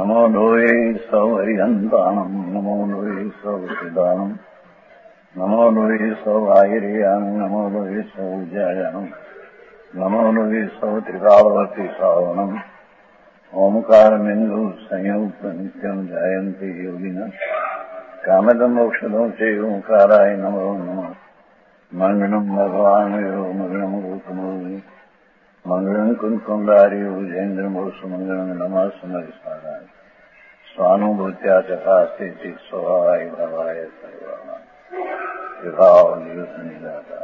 नमो लोये सौहरिहन्ताणम् नमो लोये सौचिदानम् नमो लोये सौभागिर्याम् नमो लोये सौजायानम् नमो लोये सौत्रिकावती सावनम् ओंकारमिन्दु संयुक्त नित्यम् जायन्ति योगिनः कामदम् मोक्षदम् च ओंकाराय नमो नमः मङ्गलम् भगवान् यो मङ्गलम् रूपमोहि मंगलम कुंकुंडारी उजेन्द्रमोसु मंगलम नमः समरिसाराय स्वानुभूत्या तथा स्थिति स्वभावाय भवाय सर्वाभाव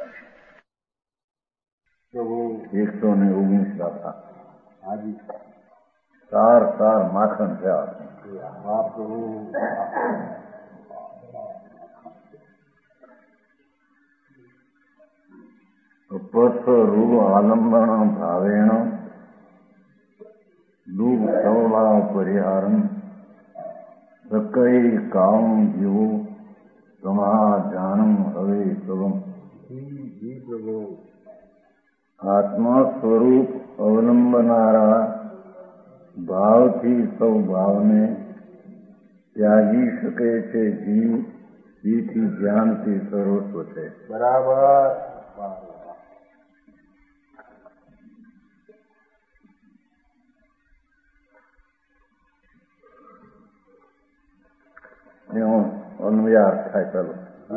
119 गाथा हाजी सार माखन थे रूप आलंबन भावेण दुख सवभाव परिहारम सकई काम जीव समाधानम हवे सुगम आत्मा स्वरूप अवलंबनारा भावथी सौ भावने त्यागी શકે છે જીવ જીથી જ્ઞાનથી સર્વસ્વ છે બરાબર અન્વયાર થાય ચાલો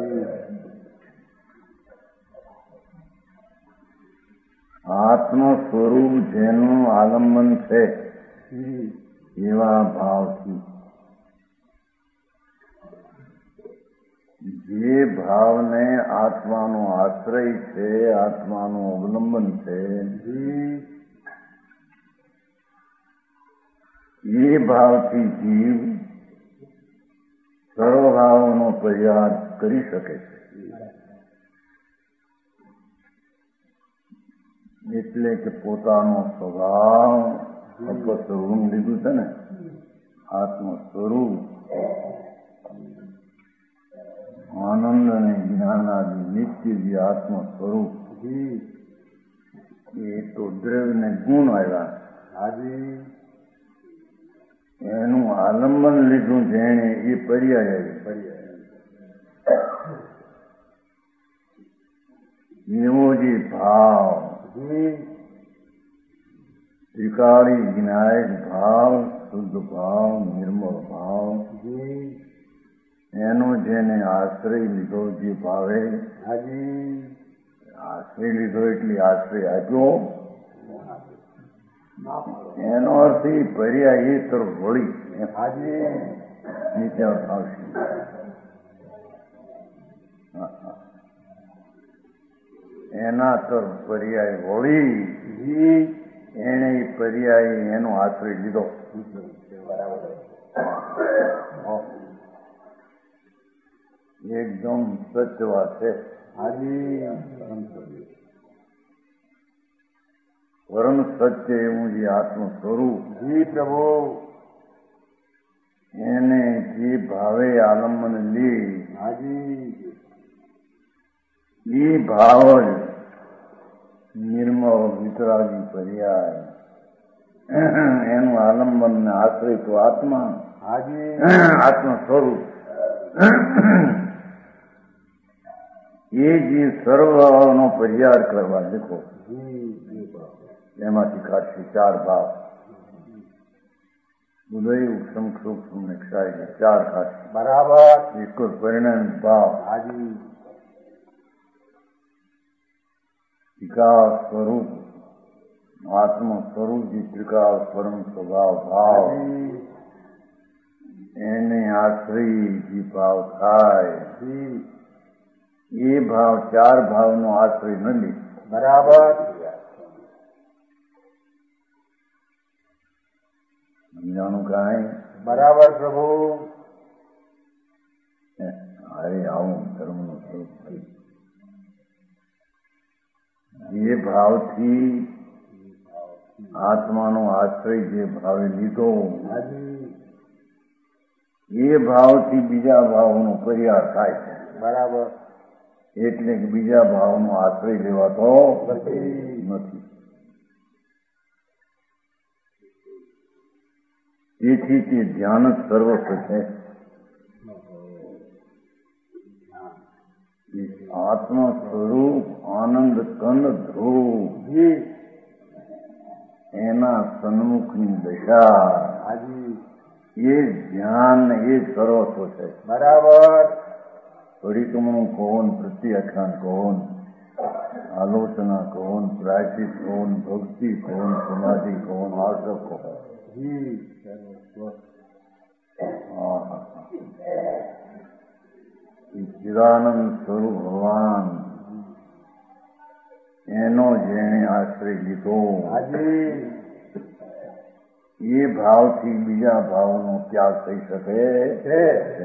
આત્મ સ્વરૂપ જેનું આલંબન છે એવા ભાવથી જે ભાવને આત્માનો આશ્રય છે આત્માનું અવલંબન છે એ ભાવથી જીવ સર્વભાવનો પરિહાર કરી શકે છે એટલે કે પોતાનો સ્વભાવ અપસ્વરૂપ લીધું છે ને આત્મ સ્વરૂપ આનંદ અને જ્ઞાન આદિ નિત્ય જે આત્મ સ્વરૂપ એ તો દ્રવ્ય ગુણ આવ્યા હાજી એનું આલંબન લીધું જેણે એ પર્યાય એવો જે ભાવ ત્રિકાળી વિનાયક ભાવ શુદ્ધ ભાવ નિર્મળ ભાવ એનો જેને આશ્રય લીધો જે ભાવે આશ્રય લીધો એટલે આશ્રય આપ્યો એનો અર્થ એ પર્યા એ તરફ વળી નીચે આવશે એના તરફ પર્યાય વળી એને પર્યાય એનો આશ્રય લીધો એકદમ સત્ય વાત છે પરમ સત્ય એવું જે આત્મ સ્વરૂપ પ્રભુ એને જે ભાવે આલંબન લે એ ભાવ જ નિર્મળ વિતરાગી પર્યાય એનું આલંબન ને આશ્રય તો આત્મા આત્મ સ્વરૂપ એ જે સર્વનો પરિહાર કરવા દેખો એમાંથી કાઢશે 4 ભાવ ઉદય ઉપસમ સૂક્ષ્મ ને ક્ષાય 4 કાઢશે બરાબર એક પરિણામ ભાવ ત્રિકાળ સ્વરૂપ આત્મ સ્વરૂપ જે ત્રિકાળ પરમ સ્વભાવ ભાવ એને આશ્રય જે ભાવ થાય એ ભાવ 4 ભાવનો આશ્રય ન લે બરાબર સમજાણું કાંઈ બરાબર પ્રભુ અરે આવું ધર્મનું સ્વરૂપ જે ભાવથી આત્માનો આશ્રય જે ભાવે લીધો એ ભાવથી બીજા ભાવનો પરિહાર થાય છે બરાબર એટલે કે બીજા ભાવનો આશ્રય લેવાતો નથી. તેથી તે ધ્યાન જ સર્વસ્વ છે. આત્મ સ્વરૂપ આનંદ કંદ ધ્રુવ એના સન્મુખની દશા એ ધ્યાન એ સર્વસ્વ છે. બરાબર. પરિક્રમણ કોણ, પ્રત્યાખ્યાન કોણ, આલોચના કોણ, પ્રાયશ્ચિત કોણ, ભક્તિ કોણ, સમાધિ કોણ, આર્ષક કોણ. ચિદાનંદ સ્વરૂપ ભગવાન એનો જેણે આશ્રય લીધો એ ભાવથી બીજા ભાવનો ત્યાગ થઈ શકે છે.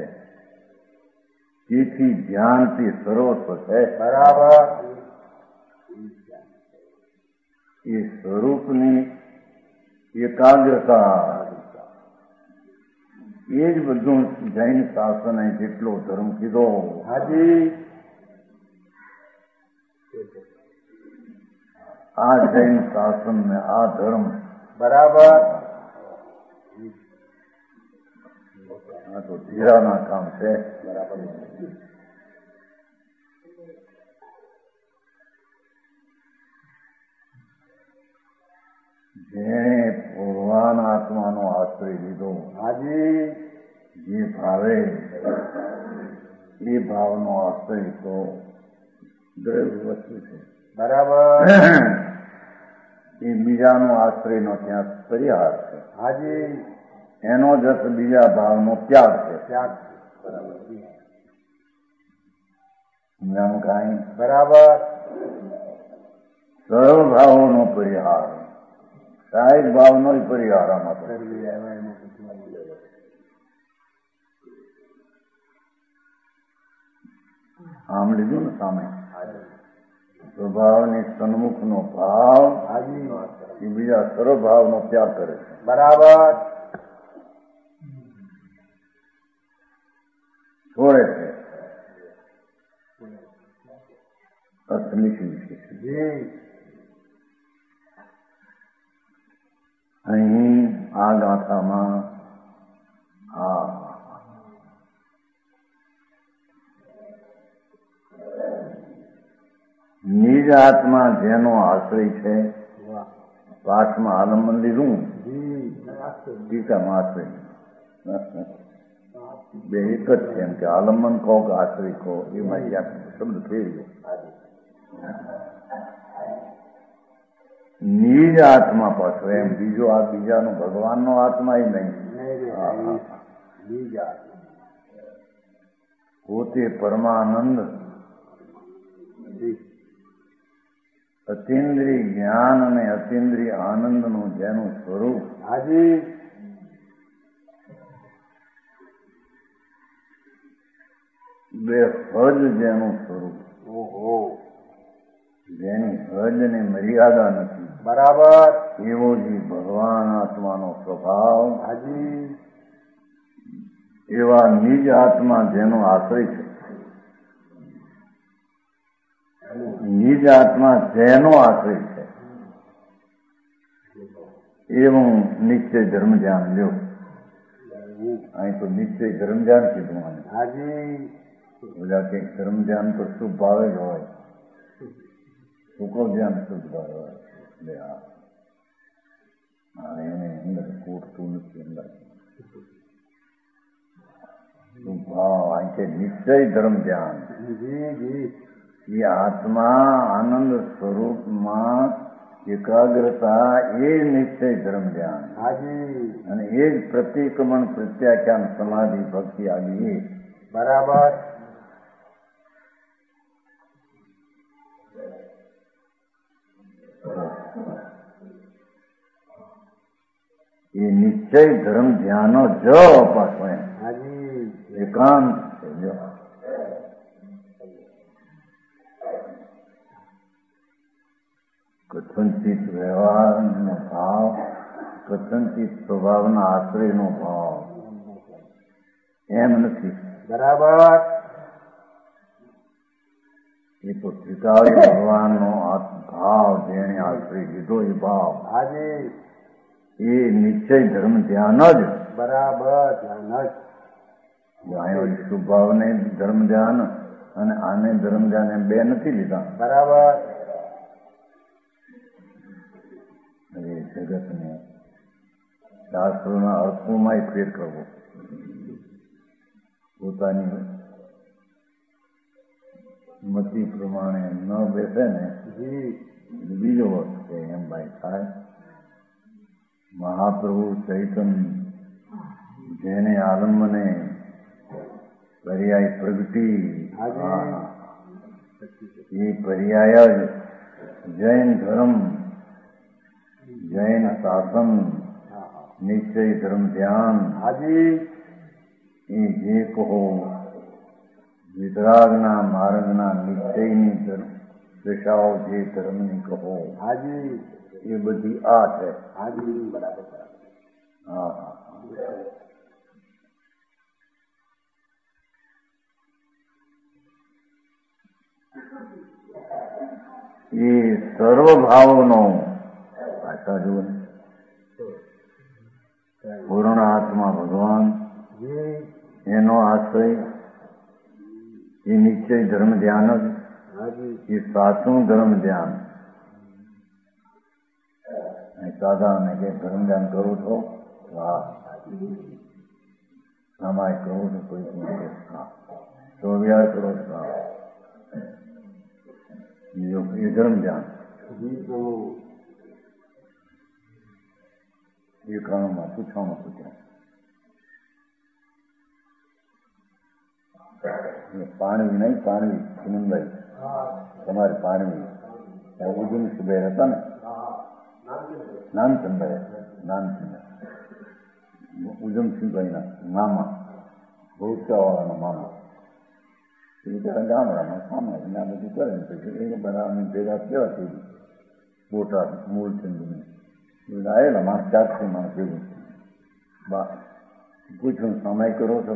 તેથી ધ્યાન તે સર્વસ્વ છે. બરાબર. એ સ્વરૂપની એકાગ્રતા એ જ બધું જૈન શાસને જેટલો ધર્મ કીધો આ જૈન શાસન ને આ ધર્મ બરાબર. આ તો ધીરાના કામ છે. બરાબર. જેણે ભગવાન આત્માનો આશ્રય લીધો જે ભાવે એ ભાવનો આશ્રય તો દ્રવ્ય વસ્તુ છે. બરાબર. એ બીજાનો આશ્રયનો ત્યાં પરિહાર છે. એનો જ અર્થ બીજા ભાવનો ત્યાગ છે. સમજાણું કાંઈ? બરાબર. સર્વ ભાવોનો પરિહાર, સાહેબ ભાવનો પરિહાર આમાં તો. આમ લીધું ને સામે સ્વભાવની સન્મુખનો ભાવ એ બીજા સર્વ ભાવનો ત્યાગ કરે છે. બરાબર. છોડે છે અસલી છે. અહીં આ ગાથામાં નિજ આત્મા જેનો આશ્રય છે, પાઠમાં આલંબન લીધું, ટીકામાં આશ્રય બે એક જ છે. એમ કે આલંબન કહો કે આશ્રય કહો એમાં ક્યાંક શબ્દ ફેરવ્યો. નિજ આત્મા પાછો એમ બીજો આ બીજાનો ભગવાનનો આત્મા એ નહીં. પોતે પરમાનંદ અતિન્દ્રિય જ્ઞાન અને અતિન્દ્રિય આનંદનું જેનું સ્વરૂપ બે હદ જેનું સ્વરૂપ જેની હદ ને મર્યાદા નથી. બરાબર. એવો જે ભગવાન આત્માનો સ્વભાવ એવા નિજ આત્મા જેનો આશ્રય છે, નિજ આત્મા જેનો આશ્રય છે એવું નિશ્ચય ધર્મ ધ્યાન લ્યો. અહીં તો નિશ્ચય ધર્મ ધ્યાન કીધું આને. બધા કંઈક ધર્મ ધ્યાન તો શુભ ભાવે જ હોય, સુકો ધ્યાન શુભ ભાવે હોય. એટલે એને અંદર ખૂટતું નથી. અંદર શુભ ભાવ અહીં કે નિશ્ચય ધર્મ ધ્યાન એ આત્મા આનંદ સ્વરૂપમાં એકાગ્રતા એ નિશ્ચય ધર્મ ધ્યાન અને એ જ પ્રતિક્રમણ પ્રત્યાખ્યાન સમાધિ ભક્તિ આવી. બરાબર. એ નિશ્ચય ધર્મ ધ્યાન જ પાછો એકાંત છે. જો કથનચિત વ્યવહારનો ભાવ, કથનચિત સ્વભાવના આશ્રયનો ભાવ એમ નથી. બરાબર. એ તો ત્રિકાળી ભગવાનનો ભાવ જેણે આશ્રય લીધો એ ભાવ એ નિશ્ચય ધર્મ ધ્યાન જ બરાબર ધ્યાન જ અહીંયા શુભાવને ધર્મ ધ્યાન અને આને ધર્મ ધ્યાન એમ બે નથી લીધા. બરાબર જગતને શાસ્ત્રોના અર્થોમાં ફેર કરવો, પોતાની મતિ પ્રમાણે ન બેસે ને બીજો અર્થ છે એમ ભાઈ થાય. મહાપ્રભુ ચૈતન્ય જેને આલંબને પર્યાય પ્રગટી, એ પર્યાય જ જૈન ધર્મ, જૈન શાસન, નિશ્ચય ધર્મ ધ્યાન, એ જે કહો વિતરાગના માર્ગના નિશ્ચયની દિશાઓ જે ધર્મની કહો એ બધી આ છે. બરાબર હા એ સર્વભાવનો ભાષા જુઓ ને, પૂર્ણ આત્મા ભગવાન એનો આશ્રય, એ નિશ્ચય ધર્મ ધ્યાન જ એ સાચું ધર્મ ધ્યાન. સાધારણ કે ધર્મ ધ્યાન કરું છો, હા આમાં કરું છું કોઈ હા ચોવ્યાર કરો છો, હા એ ધર્મ ધ્યાન. એ કારણમાં પૂછવામાં પૂછ્યા પાણી નહીં, પાણી સુનંદાઈ તમારે પાણી ઉજુમ સુબેર હતા ને, નાનચંદ્ર ઉજમસિંહભાઈના મામા, ભૂતકાવાળાના મામા, એ બિચારા ગામડામાં સામે આ બધું કરે ને પછી એ બધા અમે ભેગા કેવા થઈ બોટાદ મૂળ ચંદુને બધા આવેલા માણસ 400 માણસ ભેગું પૂછ્યું સમય કરો છો,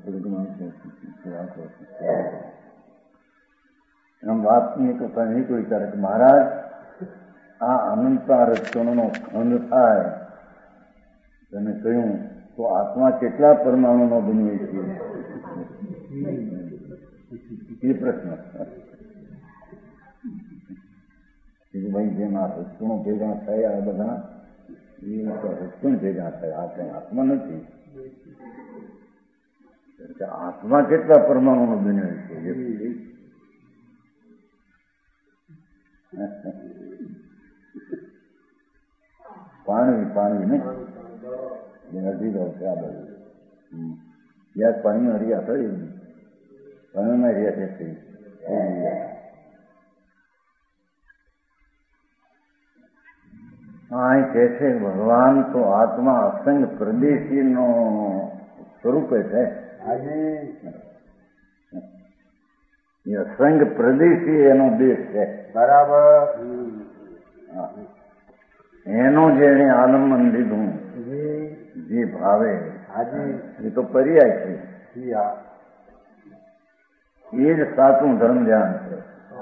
આમ વાત નહીં કરતા નહીં કોઈ વિચારે કે મહારાજ આ અનંતા રચનોનો ખંડ થાય, તમે કહ્યું તો આત્મા કેટલા પરમાણુનો બન્યો છે એ પ્રશ્ન. ભાઈ જેમ આ રચનો ભેગા થયા બધા એ રચન ભેગા થયા, આ આત્મા નથી. આત્મા કેટલા પરમાણુનો બન્યો છે પાણી ને નદી ગયો છે આ બાજુ યાદ પાણીમાં હરિયા થઈ પાણીમાં હરિયા થઈ અહીં કહે છે ભગવાન તો આત્મા અસંગ પ્રદેશીનો સ્વરૂપે છે. એ અસંગ પ્રદેશી એનો દેશ છે. બરાબર એનો જેને આલંબન લીધું જે ભાવે એ તો પર્યાય છે, એ જ સાચું ધર્મ ધ્યાન છે.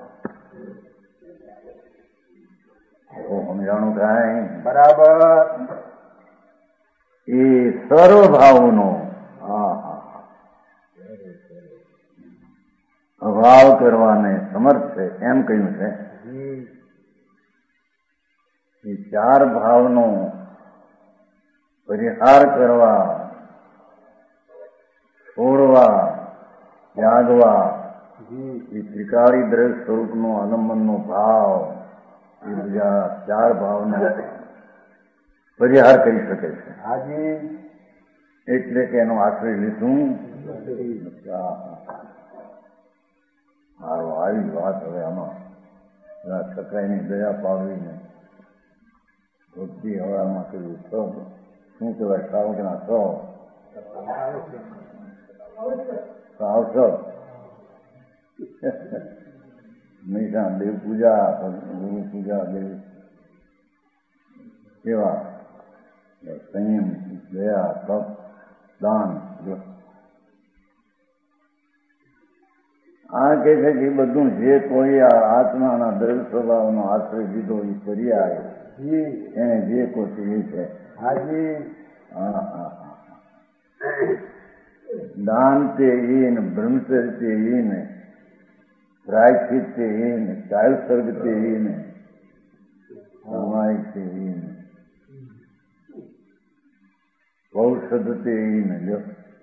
સમજાણું કાંઈ? બરાબર એ સર્વભાવનો અભાવ કરવાને સમર્થ છે એમ કહ્યું છે. એ 4 ભાવનો પરિહાર કરવા, છોડવા, ત્યાગવા, એ ત્રિકાળી દ્રવ્ય સ્વરૂપનો આલંબનનો ભાવ, એ બીજા 4 ભાવનો પરિહાર કરી શકે છે. એટલે કે એનો આશ્રય લીધું. આવી વાત હવે આમાં સકાઈની દયા પાડવીને ભક્તિ હવામાં કર્યું શું કહેવાય શ્રાવકના સાવસર હંમેશા દેવ પૂજા, ગુરુ પૂજા, દેવ સેવા, સંયમ, દયા, તપ, દાન. આ કહે છે કે બધું જે કોઈ આત્માના દ્રવ્ય સ્વભાવનો આશ્રય લીધો એ પર્યાય એને જે કોઈ એ છે. दान ते हीन, ब्रह्मचर्य ते हीन, प्रायश्चित ते हीन, चाल सर्ग ते हीन, समाय ते हीन, औषध ते हीन। जो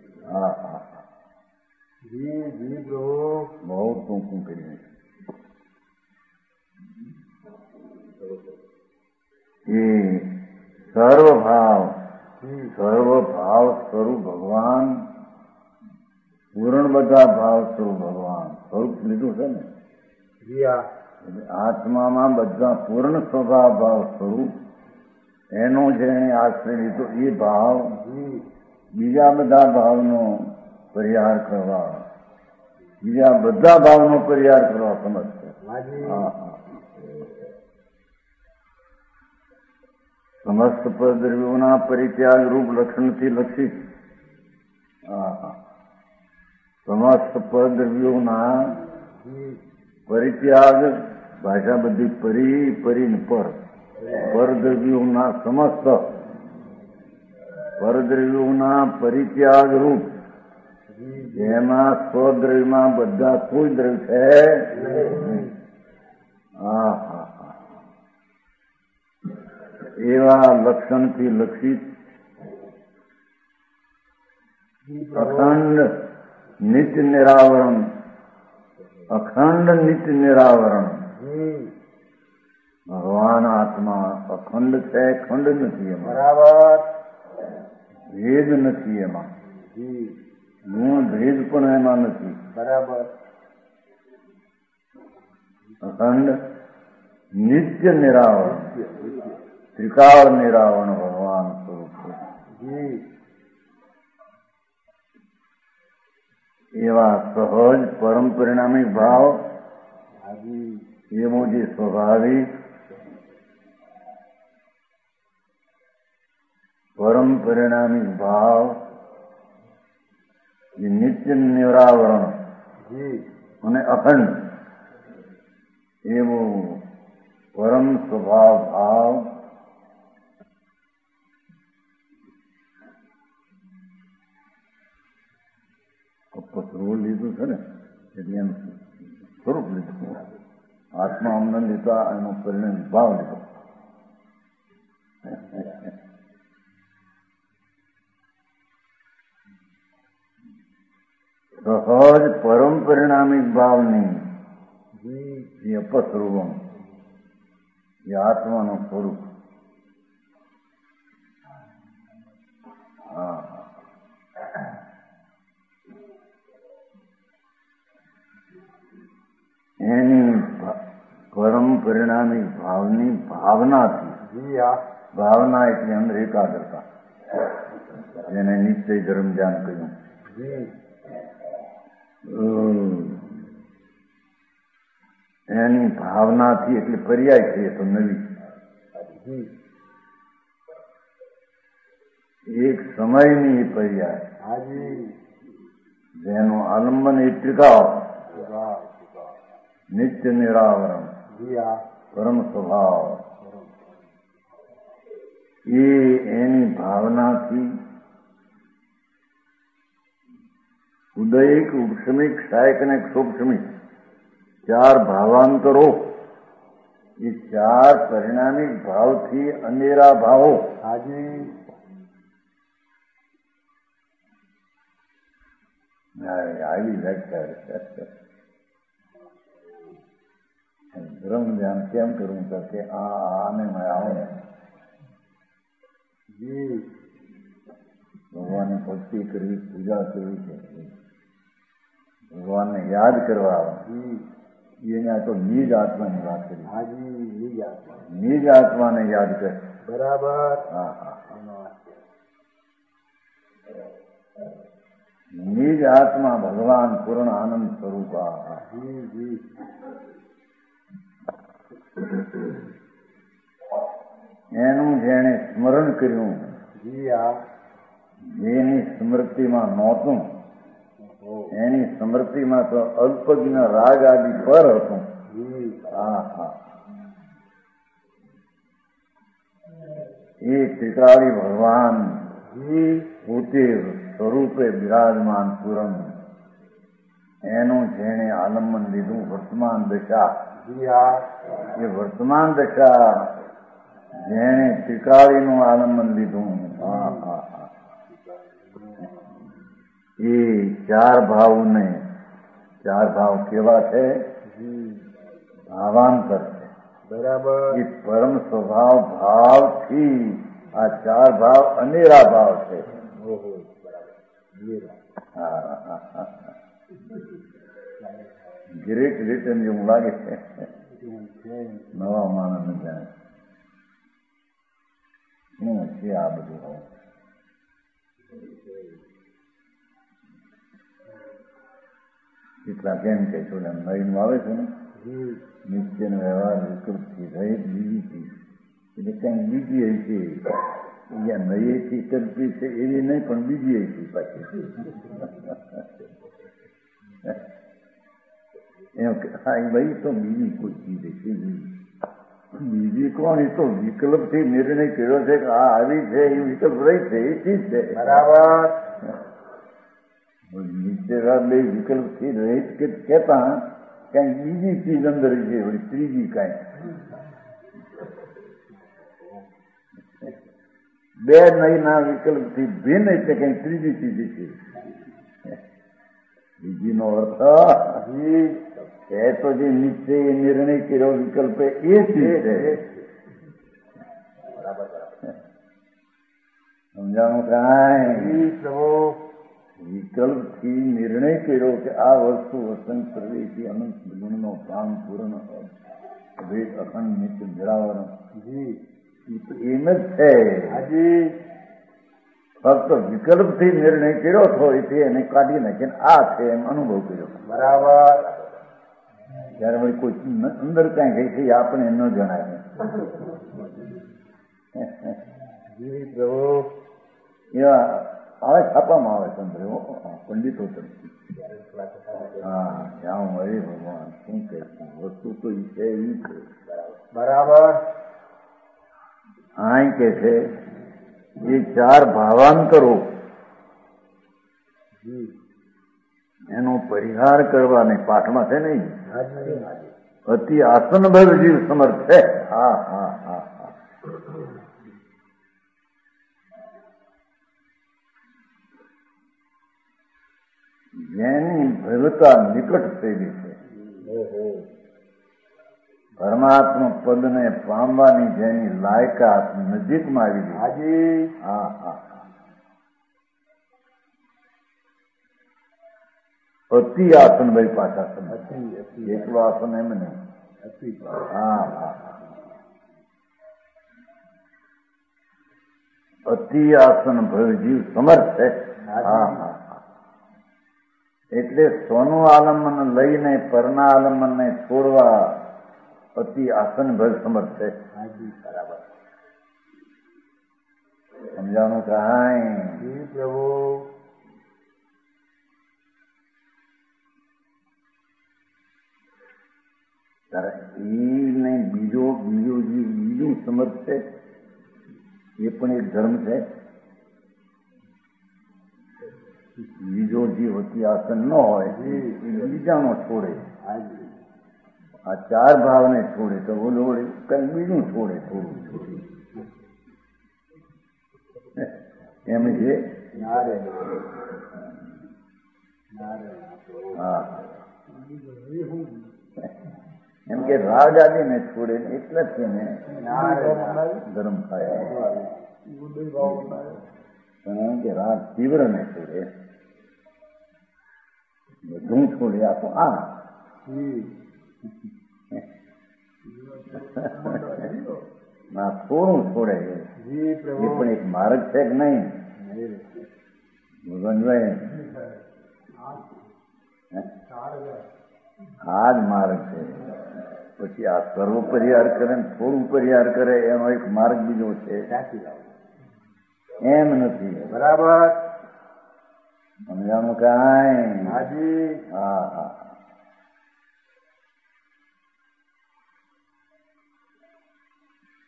जी प्रभु बहुत तुमको करिए ये सर्वभाव स्वरूप भगवान, પૂર્ણ બધા ભાવ સ્વરૂપ ભગવાન સ્વરૂપ લીધું છે ને, આત્મામાં બધા પૂર્ણ સ્વભાવ ભાવ સ્વરૂપ એનો જેણે આશ્રય લીધો એ ભાવ બીજા બધા ભાવનો પરિહાર કરવા, બીજા બધા ભાવનો પરિહાર કરવા સમજશે. સમસ્ત પદ્રવ્યોના પરિત્યાગ રૂપ લક્ષણથી લક્ષિત સમસ્ત પદ્રવ્યોના પરિત્યાગ, ભાષા બધી પરી પરી પર, પરદ્રવ્યોના સમસ્ત પરદ્રવ્યોના પરિત્યાગ રૂપ, જેમાં સ્વદ્રવ્યમાં બધા કોઈ દ્રવ્ય છે. એવા લક્ષણથી લક્ષિત અખંડ નિત્ય નિરાવરણ, અખંડ નિત્ય નિરાવરણ ભગવાન આત્મા અખંડ છે, ખંડ નથી એમાં, બરાબર ભેદ નથી એમાં, ગુણ ભેદ પણ એમાં નથી, બરાબર અખંડ નિત્ય નિરાવરણ, ત્રિકાળ નિરાવરણ ભગવાન સ્વરૂપ છે. એવા સહજ પરમ પરિણામિક ભાવ, એવો જે સ્વાભાવિક પરમ પરિણામિક ભાવ, જે નિત્ય નિરાવરણ અને અખંડ એવો પરમ સ્વભાવ ભાવ પથરું લીધું છે ને, એટલે એમ સ્વરૂપ લીધું. આત્મા અમને લીધા, એનો પરિણામ ભાવ લીધો. સહજ પરમ પરિણામિક ભાવની એ અપસ્વરૂપમ, એ આત્માનું સ્વરૂપ. એની પરમ પરિણામિક ભાવની ભાવનાથી, ભાવના એટલે અંદર એકાગ્રતા, જેને નિશ્ચય ધર્મ ધ્યાન કહ્યું. એની ભાવનાથી એટલે પર્યાય છે તો નવી, એક સમયની પર્યાય, જેનું આલંબન એ ત્રિકાળ નિત્ય નિરાવરણ પરમ સ્વભાવ, એ એની ભાવનાથી ઉદયિક, ઉપશમિક, ક્ષાયક અને ક્ષોભશમિક ચાર ભાવાંતરો, એ ચાર પરિણામિક ભાવથી અનેરા ભાવો આવી વ્યાખ્યા. ધર્મ ધ્યાન કેમ કરવું કે આને આવું ભગવાનની ભક્તિ કરવી, પૂજા કરવી છે, ભગવાનને યાદ કરવા, એને તો નિજ આત્માની વાત કરી. નિજ આત્માને યાદ કરે, બરાબર. નિજ આત્મા ભગવાન પૂર્ણ આનંદ સ્વરૂપ. એનું જેણે સ્મરણ કર્યું, જેની સ્મૃતિમાં નહોતું, એની સ્મૃતિમાં તો અલ્પજ્ઞ રાગ આદિ પર હતું. એ ત્રિકાળી ભગવાન પોતે સ્વરૂપે બિરાજમાન પૂરણ એનું જેણે આલંબન લીધું વર્તમાન દશા, એ વર્તમાન દશા જેણે ત્રિકાળીનું આલંબન લીધું, એ ચાર ભાવને, ચાર ભાવ કેવા છે? ભાવાંતર છે. બરાબર. એ પરમ સ્વભાવ ભાવથી આ ચાર ભાવ અનેરા ભાવ છે. ગ્રેટ રિટર્ન જેવું લાગે છે. નવા માણસને જાણે શું છે આ બધું. કેટલા કેમ કે છો નવીન આવે છે ને, નિત્યનો વ્યવહાર વિકૃતથી રહિત બીજી ચીજ એટલે કંઈક બીજી છે. અહીંયા નયેથી કલ્પી છે એવી નહીં, પણ બીજી હતી પાછી એમ કે હા ભાઈ તો બીજી કોઈ ચીજ છે. બીજી કોણ? એ તો વિકલ્પથી નિર્ણય કર્યો છે કે આ આવી છે, એ વિકલ્પ રહી છે, એ ચીજ છે. બરાબર. નિશ્ચયવાદ બે વિકલ્પથી રહિત કહેતા કઈક બીજી ચીજ અંદર છે, વળી ત્રીજી કઈક બે નહીના વિકલ્પથી ભિન્ન એટલે કઈક ત્રીજી ચીજ છે. બીજીનો અર્થ એ તો જે નિશ્ચય નિર્ણય કર્યો વિકલ્પ એ ચીજ છે. સમજાણું કાંઈ? વિકલ્પથી નિર્ણય કર્યો કે આ વસ્તુ અસંગ પ્રવેશી અનંત ગુણનો પ્રાણ પૂર્ણ અભેદ અખંડ નિત્ય નિરાવરણ એમ જ છે. ફક્ત વિકલ્પથી નિર્ણય કર્યો હતો એથી એને કાઢી નાખીને આ છે એમ અનુભવ કર્યો. બરાબર. જયારે વળી કોઈ અંદર કઈ ગઈ છે આપણે ન જણાય. એવા આવે છાપામાં આવે ચંદ્ર પંડિતો તરફથી. હા જ્યાં હરે ભગવાન શું કે વસ્તુ તો છે એ છે. બરાબર. આ કે છે એ ચાર ભાવાંતરો એનો પરિહાર કરવાને પાઠમાં છે નહીં. અતિ આસન ભર જીવ સમર્થ છે. હા હા હા હા. જેની ભવ્યતા નિકટ થયેલી છે, પરમાત્મા પદને પામવાની જેની લાયકાત નજીકમાં આવી ગઈ. હા હા. અતિ આસન ભાઈ પાછા એકલો આસન એમ નહીં. હા હા. અતિ આસન ભય જીવ સમર્થ છે. હા હા. એટલે સ્વનું આલંબન લઈને પરના આલંબનને છોડવા અતિ આસન ભર સમર્થ છે. બરાબર. સમજાણું કાંઈ? પ્રભુ. એને બીજું સમર્થ છે એ પણ એક ધર્મ છે. બીજો જીવ અતિ આસન ન હોય એ બીજાનો છોડે. આ ચાર ભાવને છોડે તો ઓલો કઈ બીજું છોડે થોડું એમ છે. હા એમ કે રાગ આદિને છોડે એટલે જ એને ધર્મ થાય. એમ કે રાગ તીવ્ર ને છોડે બધું છોડે. આ તો આ ના થોડું છોડે એ પણ એક માર્ગ છે કે નહીં? ભગવાનભાઈ આ જ માર્ગ છે. પછી આ સર્વ પરિહાર કરે ને થોડું પરિહાર કરે એનો એક માર્ગ બીજો છે. એમ નથી. બરાબર. સમજાણું કાંઈ? હા હા.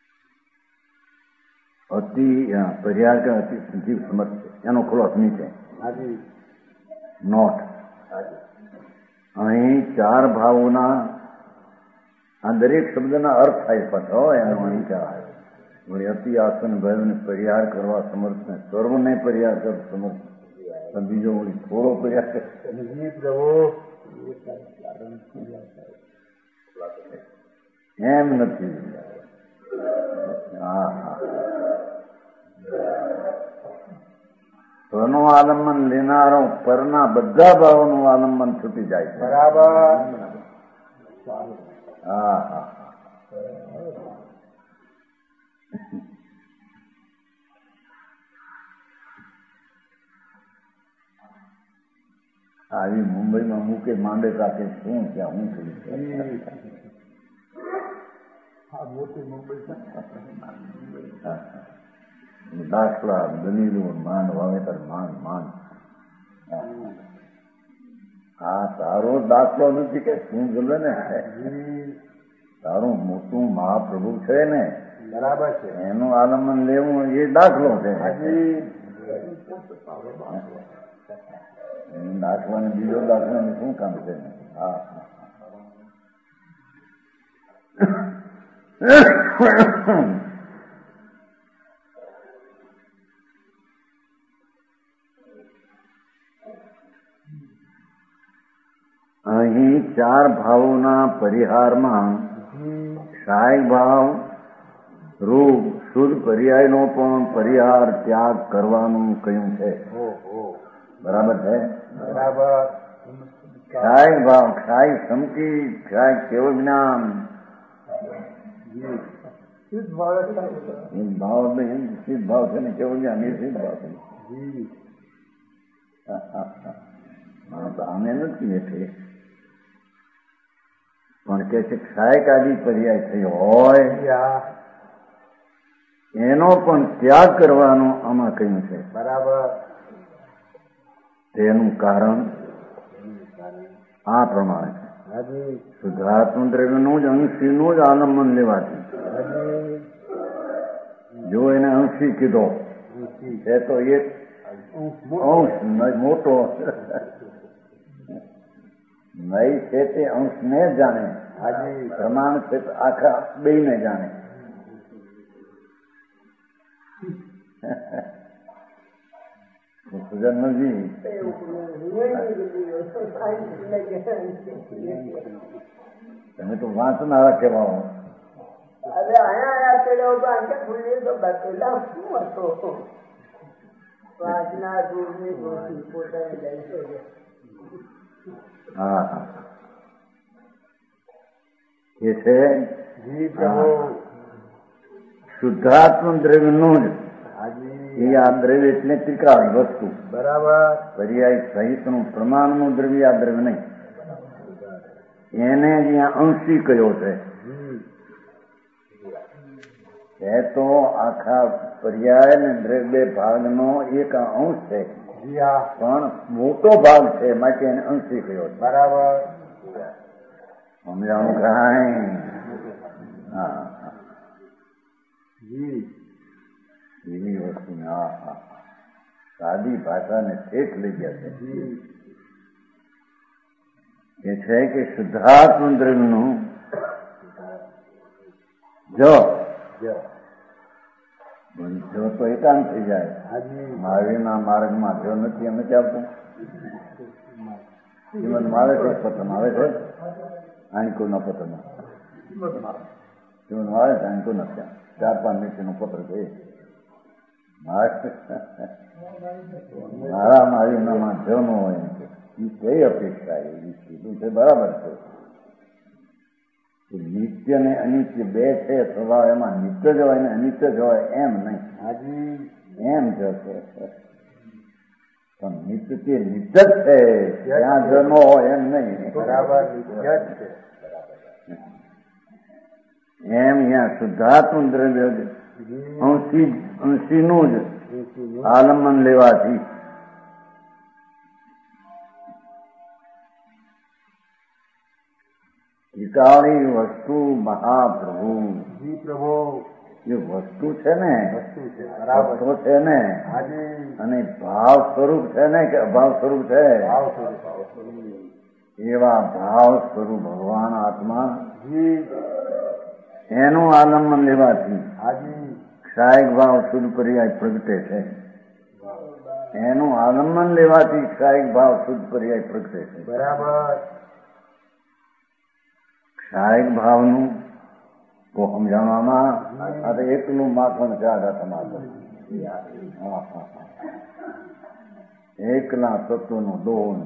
અતિ પરિહાર કે અતિ જીવ સમર્થ છે એનો ખુલાસો નીચે. હાજી નોટ. અહીં ચાર ભાવોના આ દરેક શબ્દના અર્થ થાય પાછો એનો અંચાર વળી અતિ આસન ભયને પરિહાર કરવા સમર્થ ને સર્વને પરિહાર કર સમર્થ બીજો વળી થોડો પરિહાર એમ નથી. હા હા સ્વનું આલંબન લેનારો પરના બધા ભાવોનું આલંબન છૂટી જાય છે. બરાબર. હા હા આવી મુંબઈમાં મૂકે માંડે કાકે શું ત્યાં હું થઈ દાખલા દલીલું માંડ વાવેતર માંડ માંડ. આ તારો દાખલો નથી કે શું ગમે ને તારું મોટું મહાપ્રભુ છે ને બરાબર છે એનું આલંબન લેવું એ દાખલો છે. દાખલાને બીજો દાખલાનું શું કામ છે? હા અહીં ચાર ભાવોના પરિહારમાં ક્ષાય ભાવ રૂપ શુદ્ધ પર્યાયનો પણ પરિહાર ત્યાગ કરવાનું કહ્યું છે. બરાબર છે. બરાબર. ક્ષાય ભાવ ક્ષાય સમકી ક્ષાય કેવળ જ્ઞાન ભાવ સિદ્ધ ભાવ છે ને કેવળ જ્ઞાન એ સિદ્ધ ભાવ છે. આને નથી એટલે પણ કે છે ક્ષાયકાદી પર્યાય થયો હોય એનો પણ ત્યાગ કરવાનો આમાં કહ્યું છે. બરાબર. તેનું કારણ આ પ્રમાણે છે. શુદ્ધાત્મ દ્રવ્યનું જ અંશીનું જ આલંબન લેવાથી જો એને અંશી કીધો છે તો એક અંશ મોટો નઈ છે તે અંશને જાણે પ્રમાણ છે આખા બે ને જાણે. સુજનજી તમે તો વાંચનારા કેવા હો. હા હા એ છે શુદ્ધાત્મ દ્રવ્યનું જ એ આ દ્રવ્ય એટલે ત્રિકાળ વસ્તુ. બરાબર. પર્યાય સહિતનું પ્રમાણનું દ્રવ્ય આ દ્રવ્ય નહીં. એને જ્યાં અંશી કયો છે એ તો આખા પર્યાય ને દ્રવ્ય ભાગનો એક અંશ છે પણ મોટો ભાગ છે માટે એને અંશી કયો છે. બરાબર. સમજાણું કાંઈ? હા એવી વસ્તુ સાદી ભાષાને ઠેઠ લઈ ગયા છે. એ છે કે શુદ્ધાત્મ દ્રવ્યનું જો તો એકાંત થઈ જાય. મહાવીરના માર્ગમાં જો નથી એમ નથી આવતું. શ્રીમદ આવે છે પતન આવે છે આંકુના પતન શ્રીમદ આવે છે આંકુ નથી 4-5 નીચેનું પત્ર છે. મારા મહાવીનામાં જો ન હોય એ કઈ અપેક્ષા એવી કીધું છે. બરાબર છે. નિત્ય ને અનિત્ય બે છે સ્વભાવ. એમાં નિત્ય જ હોય ને અનિત્ય જ હોય એમ નહીં. એમ જશે પણ નિત્ય તે નિત્ય જ છે ત્યાં જન્મ હોય એમ નહીં. બરાબર. એમ અહીંયા શુદ્ધાત્મ દ્રવ્ય અંશીનું જ આલંબન લેવાથી ત્રિકાળી વસ્તુ મહાપ્રભુ એ વસ્તુ છે ને, વસ્તુ છે, બરાબર વસ્તુ છે ને, અને ભાવ સ્વરૂપ છે ને કે અભાવ સ્વરૂપ છે? ભાવ સ્વરૂપ. એવા ભાવ સ્વરૂપ ભગવાન આત્મા એનું આલંબન લેવાથી ક્ષાયક ભાવ શુદ્ધ પર્યાય પ્રગટે છે. એનું આલંબન લેવાથી ક્ષાયક ભાવ શુદ્ધ પર્યાય પ્રગટે છે. બરાબર. ક્ષાયક ભાવનું તો સમજાવવામાં આ તો એકલું માખણ છે. આધા તમારે એકલા તત્વનું દોન.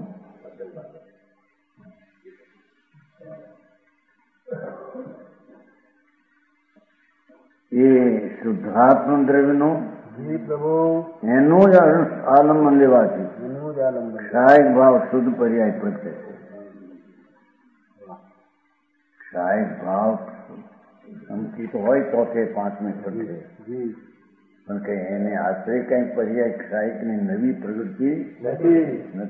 એ શુદ્ધાત્મ દ્રવ્યનું એનું જ આલંબન લેવાથી ક્ષાયક ભાવ શુદ્ધ પર્યાય પ્રગટે છે. ક્ષાયક ભાવ સંકિત હોય તો કે 5મે છઠ્ઠે, પણ કે એને આશ્રય કઈ પર્યાય ક્ષાયકની નવી પ્રગતિ નથી.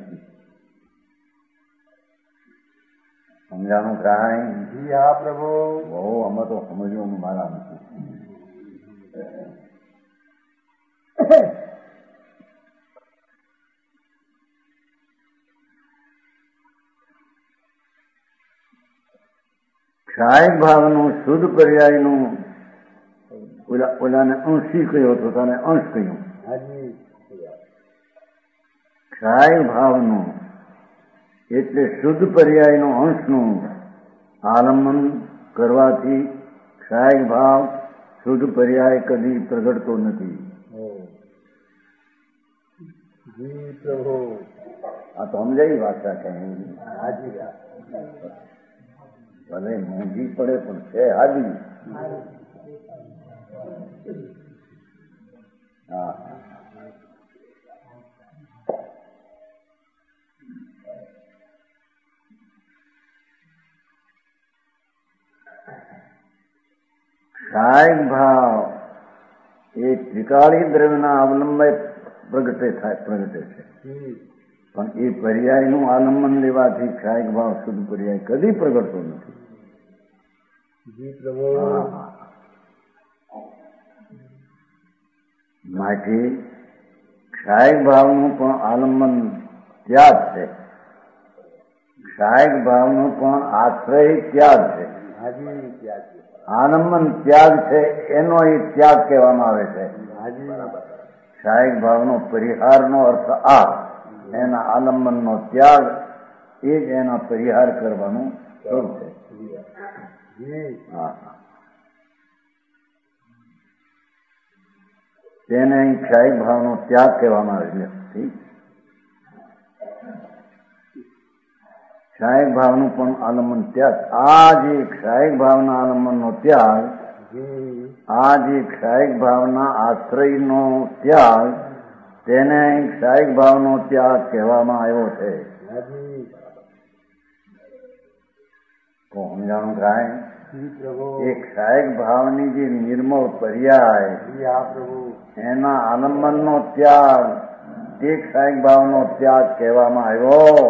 સમજાણું કાંઈ? હા પ્રભુ. બહુ આમાં તો સમજવાનું મારા નથી. ક્ષાયક ભાવનું શુદ્ધ પર્યાયનું ઓલાને અંશી કહ્યો હતો, તને અંશ કહ્યું. ક્ષાયક ભાવનું એટલે શુદ્ધ પર્યાયનું અંશનું આલંબન કરવાથી ક્ષાયક ભાવ શુદ્ધ પર્યાય કદી પ્રગટતો નથી. આ તો સમજાય ભાષા કઈ ભલે મોંઘી પડે પણ છે હાજી. હા, ક્ષાયક ભાવ એ ત્રિકાળી દ્રવ્યના અવલંબે પ્રગટે છે. પણ એ પર્યાયનું આલંબન લેવાથી ક્ષાયક ભાવ શુદ્ધ પર્યાય કદી પ્રગટતો નથી. માટે ક્ષાયક ભાવનું પણ આલંબન ત્યાગ છે. ક્ષાયક ભાવનું પણ આશ્રય ત્યાગ છે. આલંબન ત્યાગ છે એનો એ ત્યાગ કહેવામાં આવે છે. ક્ષાયક ભાવનો પરિહારનો અર્થ આ, એના આલંબનનો ત્યાગ એ જ એના પરિહાર કરવાનું સ્વરૂપ છે. તેને અહીં ક્ષાયક ભાવનો ત્યાગ કહેવામાં આવે છે. ક્ષાયક ભાવનું પણ આલંબન ત્યાગ, આ જે ક્ષાયક ભાવના આલંબનનો ત્યાગ, આ જે ક્ષાયક ભાવના આશ્રયનો ત્યાગ, તેને અહીં ક્ષાયક ભાવનો ત્યાગ કહેવામાં આવ્યો છે. તો સમજાણું કાંઈ? એ ક્ષાયક ભાવની જે નિર્મળ પર્યાય એના આલંબનનો ત્યાગ, તે ક્ષાયક ભાવનો ત્યાગ કહેવામાં આવ્યો.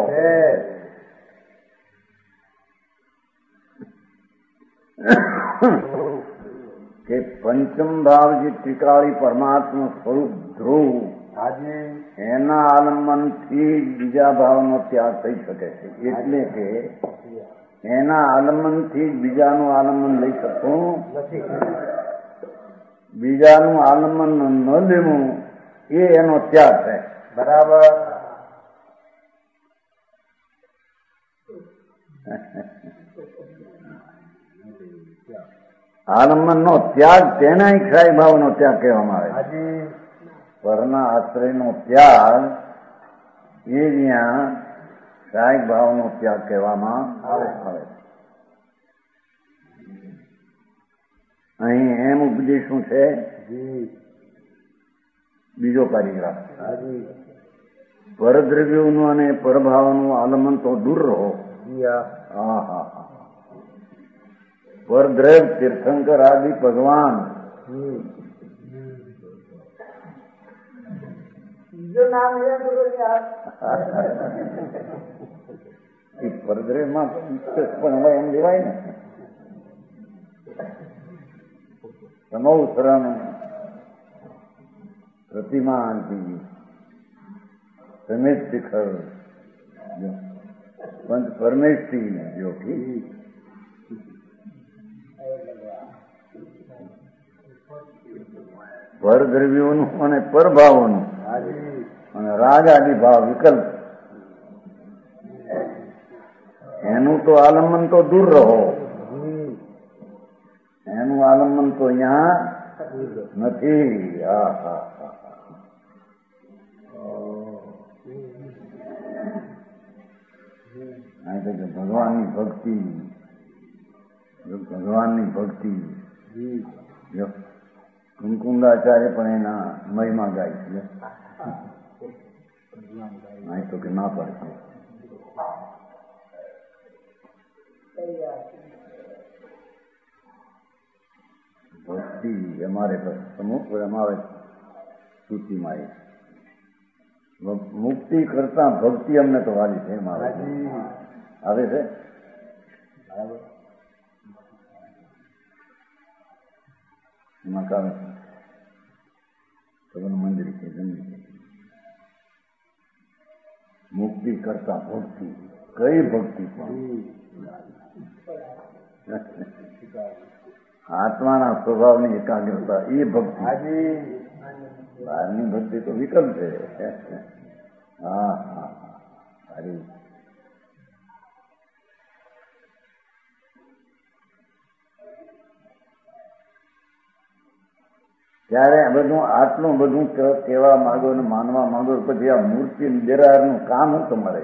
કે પંચમ ભાવ જે ત્રિકાળી પરમાત્મા સ્વરૂપ ધ્રુવ, એના આલંબનથી બીજા ભાવનો ત્યાગ થઈ શકે છે. એટલે કે એના આલંબનથી બીજાનું આલંબન લઈ શકતું નથી. બીજાનું આલંબન ન લેવું એ એનો ત્યાગ છે. બરાબર. આલંબનનો ત્યાગ તેને ક્ષાયક ભાવનો ત્યાગ કહેવામાં આવે. પરના આશ્રયનો ત્યાગ એ જ્યાં ક્ષાયક ભાવનો ત્યાગ કહેવામાં આવે. અહીં એમ ઉપદેશ શું છે? બીજો પેરેગ્રાફ. પરદ્રવ્યોનું અને પરભાવનું આલંબન તો દૂર રહો. પરદ્રવ્ય તીર્થંકર આદિ ભગવાન પરદ્રવ્યમાં પણ હોય એમ લેવાય ને. સમૌ શરણ પ્રતિમાનથી સમેત શિખર પંચ પરમેશથી જોખી પરદ્રવ્યોનું અને પરભાવોનું અને રાગ આદિ ભાવ વિકલ્પ એનું તો આલંબન તો દૂર રહો, એનું આલંબન તો અહીંયા નથી. ભગવાનની ભક્તિ, ભગવાનની ભક્તિ કુમકુંદાચાર્ય પણ એના મહિમા ગાય છે. અહીં તો કે ના પડશે. ભક્તિ અમારે અમુક અમારે સૂચિમાં મુક્તિ કરતા ભક્તિ અમને તો વાલી છે. મારે આવે છે એમાં કામ મંદિર છે. મુક્તિ કરતા ભક્તિ કઈ ભક્તિ પણ આત્માના સ્વભાવની એકાગ્રતા એ ભક્તિ. બહારની ભક્તિ તો વિકલ્પ છે. હા હા સારી. ત્યારે બધું આટલું બધું કહેવા માંગો ને માનવા માંગો, પછી આ મૂર્તિ દેરારનું કામ હું તમારે.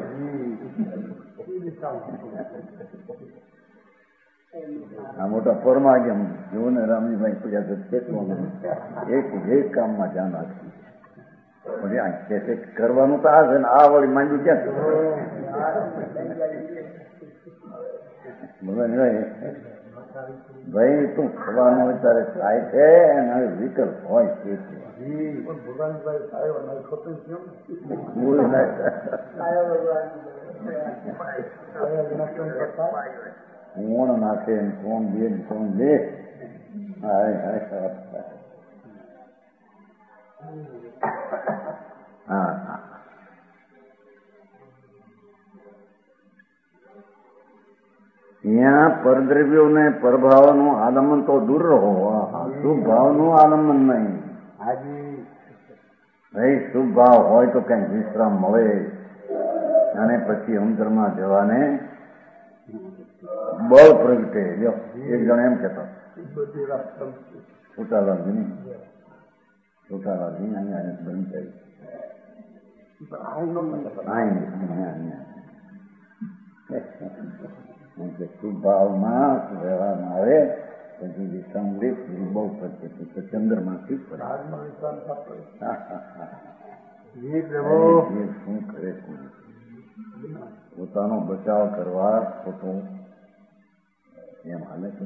આ મોટા પરમાગમ જુઓ ને રામજીભાઈ પૂજા કેટલું એક કામમાં ધ્યાન રાખી. પછી આ કે કરવાનું તો આ છે ને આ વળી માંડ્યું ક્યાં ભગવાન ભાઈ તું ખવાનું હોય ત્યારે થાય છે અને વિકલ્પ હોય છે. કોણ નાખે ને કોણ દે ને કોણ દે. હા હા ત્યાં પરદ્રવ્યોને પરભાવનું આલંબન તો દૂર રહો. શુભ ભાવનું આલંબન નહીં. ભાઈ શુભ ભાવ હોય તો કઈક વિશ્રામ મળે અને પછી અંતરમાં જવાને બળ પ્રગટે. એક જણ એમ કહેતો છોટાલાલજી અહીંયા બંધ થઈ શુભ ભાવમાં રહેવામાં આવે પછી વિશ્રામ લે બહુ પ્રગટે તો ચંદ્રમાંથી શું કરે પોતાનો બચાવ કરવા ખોટો એમ હાલે છે.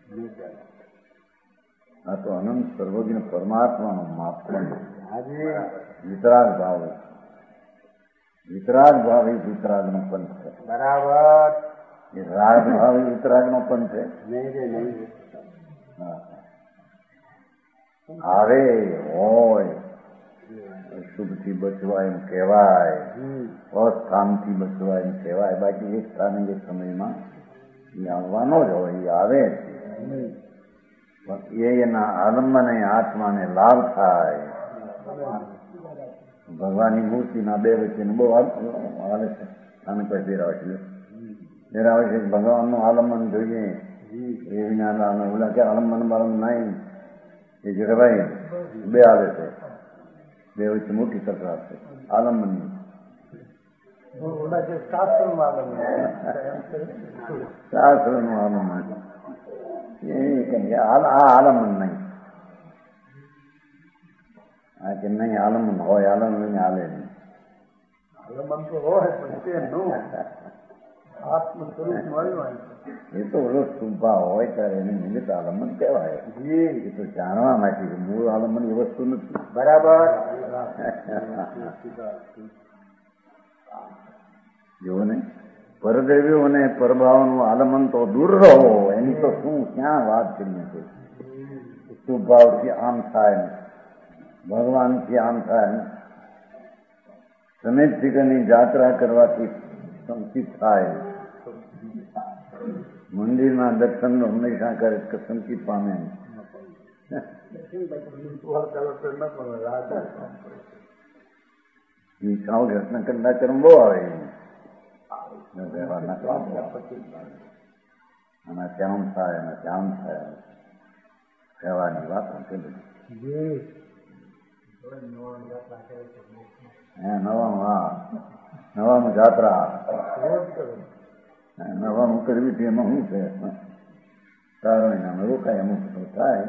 આ તો અનંત સર્વજ્ઞ પરમાત્માનો માપદંડ. વિતરાગ ભાવ, વિતરાગ ભાવ એ વિતરાગનો પંથ છે. બરાબર. એ રાગ ભાવ એ વિતરાગનો પંથ છે. આવે હોય શુભથી બચવા એમ કહેવાય, અસ્થાનથી બચવા એમ કહેવાય. બાકી એક સ્થાને એક સમયમાં એ આવવાનો જ હોય, એ આવે પણ એના આલંબને આત્માને લાભ થાય. ભગવાનની મૂર્તિના બે વચ્ચેને બહુ હાલે છે. આને કોઈ ફેરાવે છે ભગવાનનું આલંબન જોઈએ એ વિના ઓલા કે આલંબન બાલંબન નહીં. એ જગભાઈ બે હાલે છે, બે વચ્ચે મોટી તકરાર છે આલંબનની. શાસ્ત્રનું આલંબન આ આલંબન નહીં. આ કે નહીં આલંબન હોય, આલંબન હાલે નહીં. આલંબન તો હોય એ તો ઓલો શુભા હોય ત્યારે એને નિમિત્ત આલંબન કહેવાય. એ તો જાણવા માટે મૂળ આલંબન એ વસ્તુ નથી. બરાબર. જુઓ ને પરદ્રવ્યો અને પરભાવનું આલંબન તો દૂર રહો. એની તો શું ક્યાં વાત કરીએ છીએ. શુભ ભાવથી આમ થાય ને ભગવાનથી આમ થાય ને સમેત ફિકરની જાત્રા કરવાથી સંકિત થાય મંદિરના દર્શન હંમેશા કરે કે સંકિત પામે ઈચ્છાઓ ઘટના કરતા કર્મ બહુ આવે અને શ્યામ થાય અને શ્યામ થાય કહેવાની વાત છે બધી. નવામાં જાત્રા નવામાં કરવી હતી એમાં શું છે? 4 મહિનામાં રોકાય અમુક તો થાય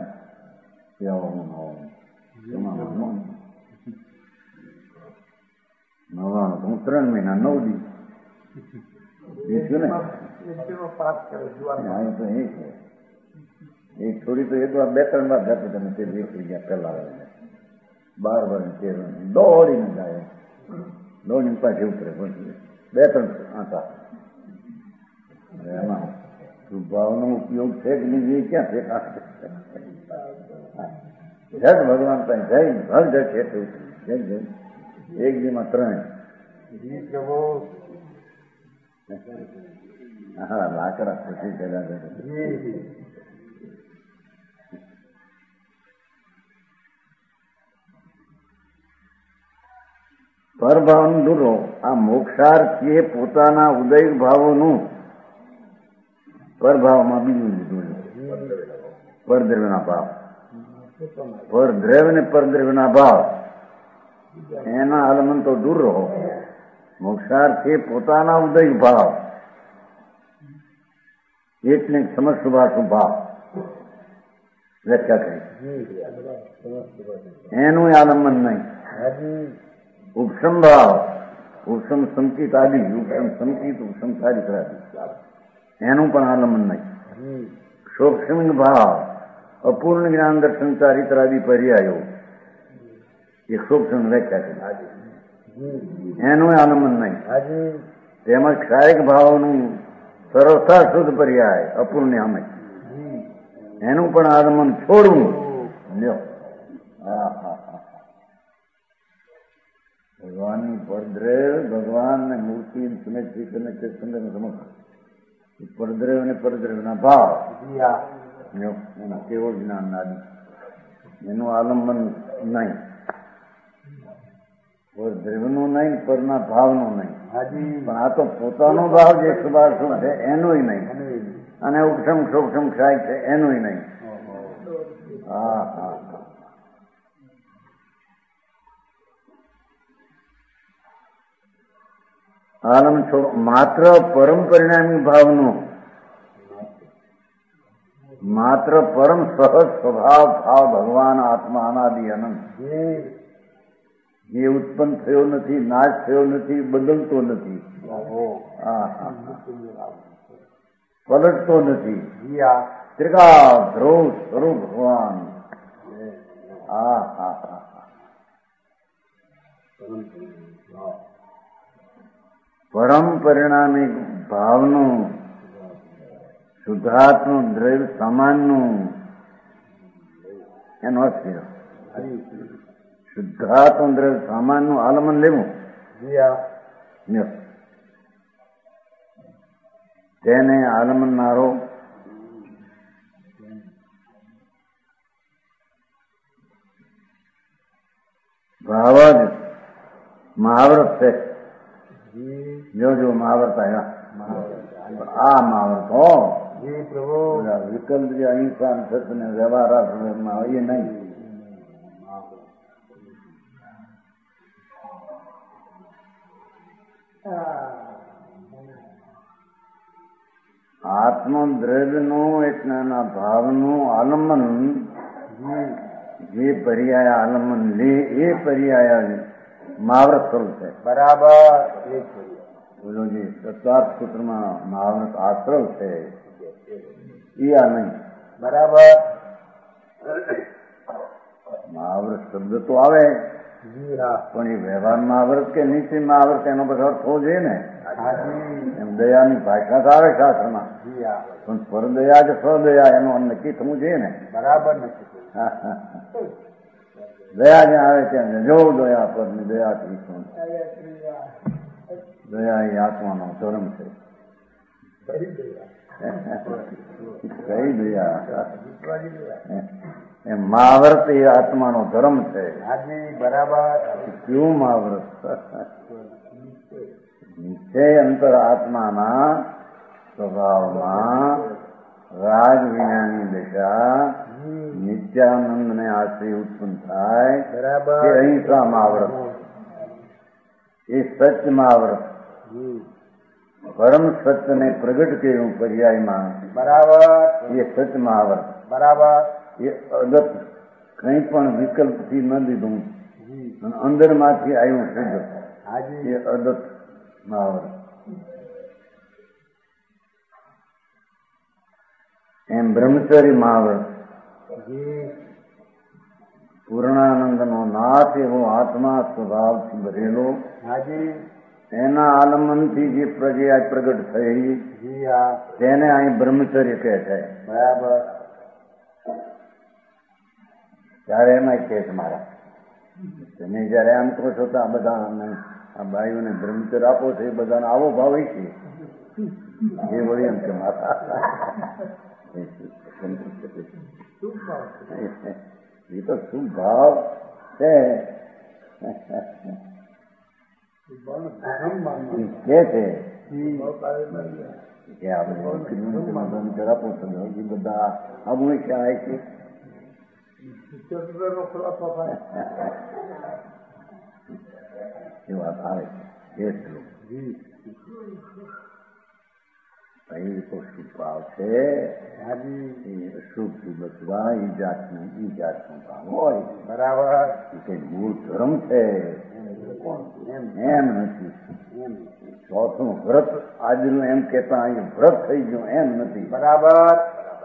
નવાનું તો હું 3 મહિના 9 દી એક થોડી તો એક વાર 2-3 વાર જતી તમે તે વેચી ગયા પેલા 12 વાર 13 દોડીને જાય દોડીને પાછી ઉતરે 2-3 આંટા એમાં ભાવનો ઉપયોગ છે કે નહીં એ ક્યાં છે? જગ ભગવાન પાસે જઈને ભગ જશે એક દીમાં 3. હા લાકડા ખુશી કર્યા. પરભાવનું દૂરો આ મોક્ષાર્થીએ પોતાના ઉદય ભાવોનું પરભાવમાં બીજું લીધું પરદ્રવ્યના ભાવ પરદ્રવ્ય ને પરદ્રવ્યના ભાવ એના આલમન તો દૂર રહો. મોક્ષાર્થીએ પોતાના ઉદય ભાવ એટલે સમસ્તભાષુ ભાવ વ્યાખ્યા કરી એનું આલંબન નહીં. ઉપસમ ભાવ ઉપસમ સંકિત આદિ ઉપસમ સંકિત ઉપસમ ચારિત્રાદિ એનું પણ આલંબન નહીં. શોક્ષમિક ભાવ અપૂર્ણ જ્ઞાન દર્શન ચારિત્રાદિ પર્યાયો એ સૂક્ષ્મ વ્યાખ્યા છે એનું આલંબન નહીં. તેમજ ક્ષાયક ભાવનું સરળતા શુદ્ધ પર્યાય અપૂર્ણ અમે એનું પણ આલંબન છોડવું. લ્યો ભગવાનની પરદ્રવ ભગવાન ને મૂર્તિ સમેત સમક્ષ પરદ્રવ અને પરદ્રવના ભાવ એના કેવળ જ્ઞાન આદિ એનું આલંબન નહીં. પરદ્રવનું નહીં પરના ભાવનું નહીં. પણ આ તો પોતાનો ભાવ જે સુભાષું છે એનું નહીં અને ઉપસમ સૂક્ષ્મ ક્ષાય છે એનું નહીં. હા હા આલમ છોડો. માત્ર પરમ પરિણામી ભાવનો માત્ર પરમ સહજ સ્વભાવ ભાવ ભગવાન આત્મા અનાદિ અનંત જે ઉત્પન્ન થયો નથી નાશ થયો નથી બદલતો નથી પલટતો નથી ત્રિકા ધ્રુવ સ્વરૂપ ભગવાન. પરમ પરિણામી ભાવનું શુદ્ધાત્મ દ્રવ્ય સમાનનું એનો અર્થ થયો. શુદ્ધાત્મ દ્રવ્ય સામાનનું આલમન લેવું તેને આલમનનારો ભાવ જ મહાવ્રત છે. જો મહાવ્રત આવ્યા આ મહાવ્રત હો વિકલ્પ જે અહિંસા સત્ય ને વ્યવહાર એ નહીં. આત્મદ્રવ્યનું એટલે એના ભાવનું આલંબન જે પર્યાય આલંબન લે એ પર્યાય મહાવ્રત સ્વરૂપ છે. બરાબર. બોલો જે તત્વાર્થ સૂત્રમાં મહાવ્રત આશ્રવ છે એ આ નહીં. બરાબર. મહાવ્રત શબ્દ તો આવે જી હા પણ એ વ્યવહારમાં આવૃત કે નિશ્ચયમાં આવૃત એનો બધો અર્થ થવો જોઈએ ને. હાજી એમ દયાની ભાષા તો આવે શાસ્ત્રમાં, જી હા પણ પરદયા કે સ્વદયા એનું નક્કી થવું જોઈએ ને. બરાબર નથી દયા જ્યાં આવે ત્યાં જો દયા પર દયાથી શું દયા એ આત્માનો ધર્મ છે. કઈ દયા એમ મહાવ્રત એ આત્માનો ધર્મ છે. હાજી બરાબર કેવું મહાવ્રત? નિશ્ચય અંતર આત્માના સ્વભાવમાં રાગ વિનાની દશા નિત્યાનંદ ને આશ્રય ઉત્પન્ન થાય બરાબર એ અહિંસા મહાવ્રત, એ સત્ય મહાવ્રત. પરમ સત્યને પ્રગટ કર્યું પર્યાયમાં, બરાબર એ સત્ય મહાવ્રત. બરાબર એ અદત કંઈ પણ વિકલ્પથી ન લીધું અને અંદરમાંથી આવ્યું શુદ્ધ, હાજી એ અદત મહાવ્રત. એમ બ્રહ્મચર્ય મહાવ્રત, પૂર્ણાનંદનો નાથ એવો આત્મા સ્વભાવથી ભરેલો, હાજી એના આલમનથી જે પ્રજ્ઞા પ્રગટ થઈ જી હા તેને અહીં બ્રહ્મચર્ય કહે છે. બરાબર ત્યારે એમાં કહે છે મારા તમે જયારે આમ કહો છો તો આ બધા આ ભાઈઓને બ્રહ્મચર્ય આપો છો એ બધાને આવો ભાવ છે એ વળી એમ કે મારા એ તો શું ભાવ છે કે છે કે આપણે બ્રહ્મચર્ય આપો છો એ બધા આવું ક્યાં છે. એ વાત આવે છે તો શું ભાવ છે. શુભથી બચવા એ જાતનું ભાવ હોય. બરાબર એ કઈ મૂળ ધર્મ છે એમ નથી. ચોથું વ્રત આજનું એમ કેતા અહીં વ્રત થઈ ગયું એમ નથી. બરાબર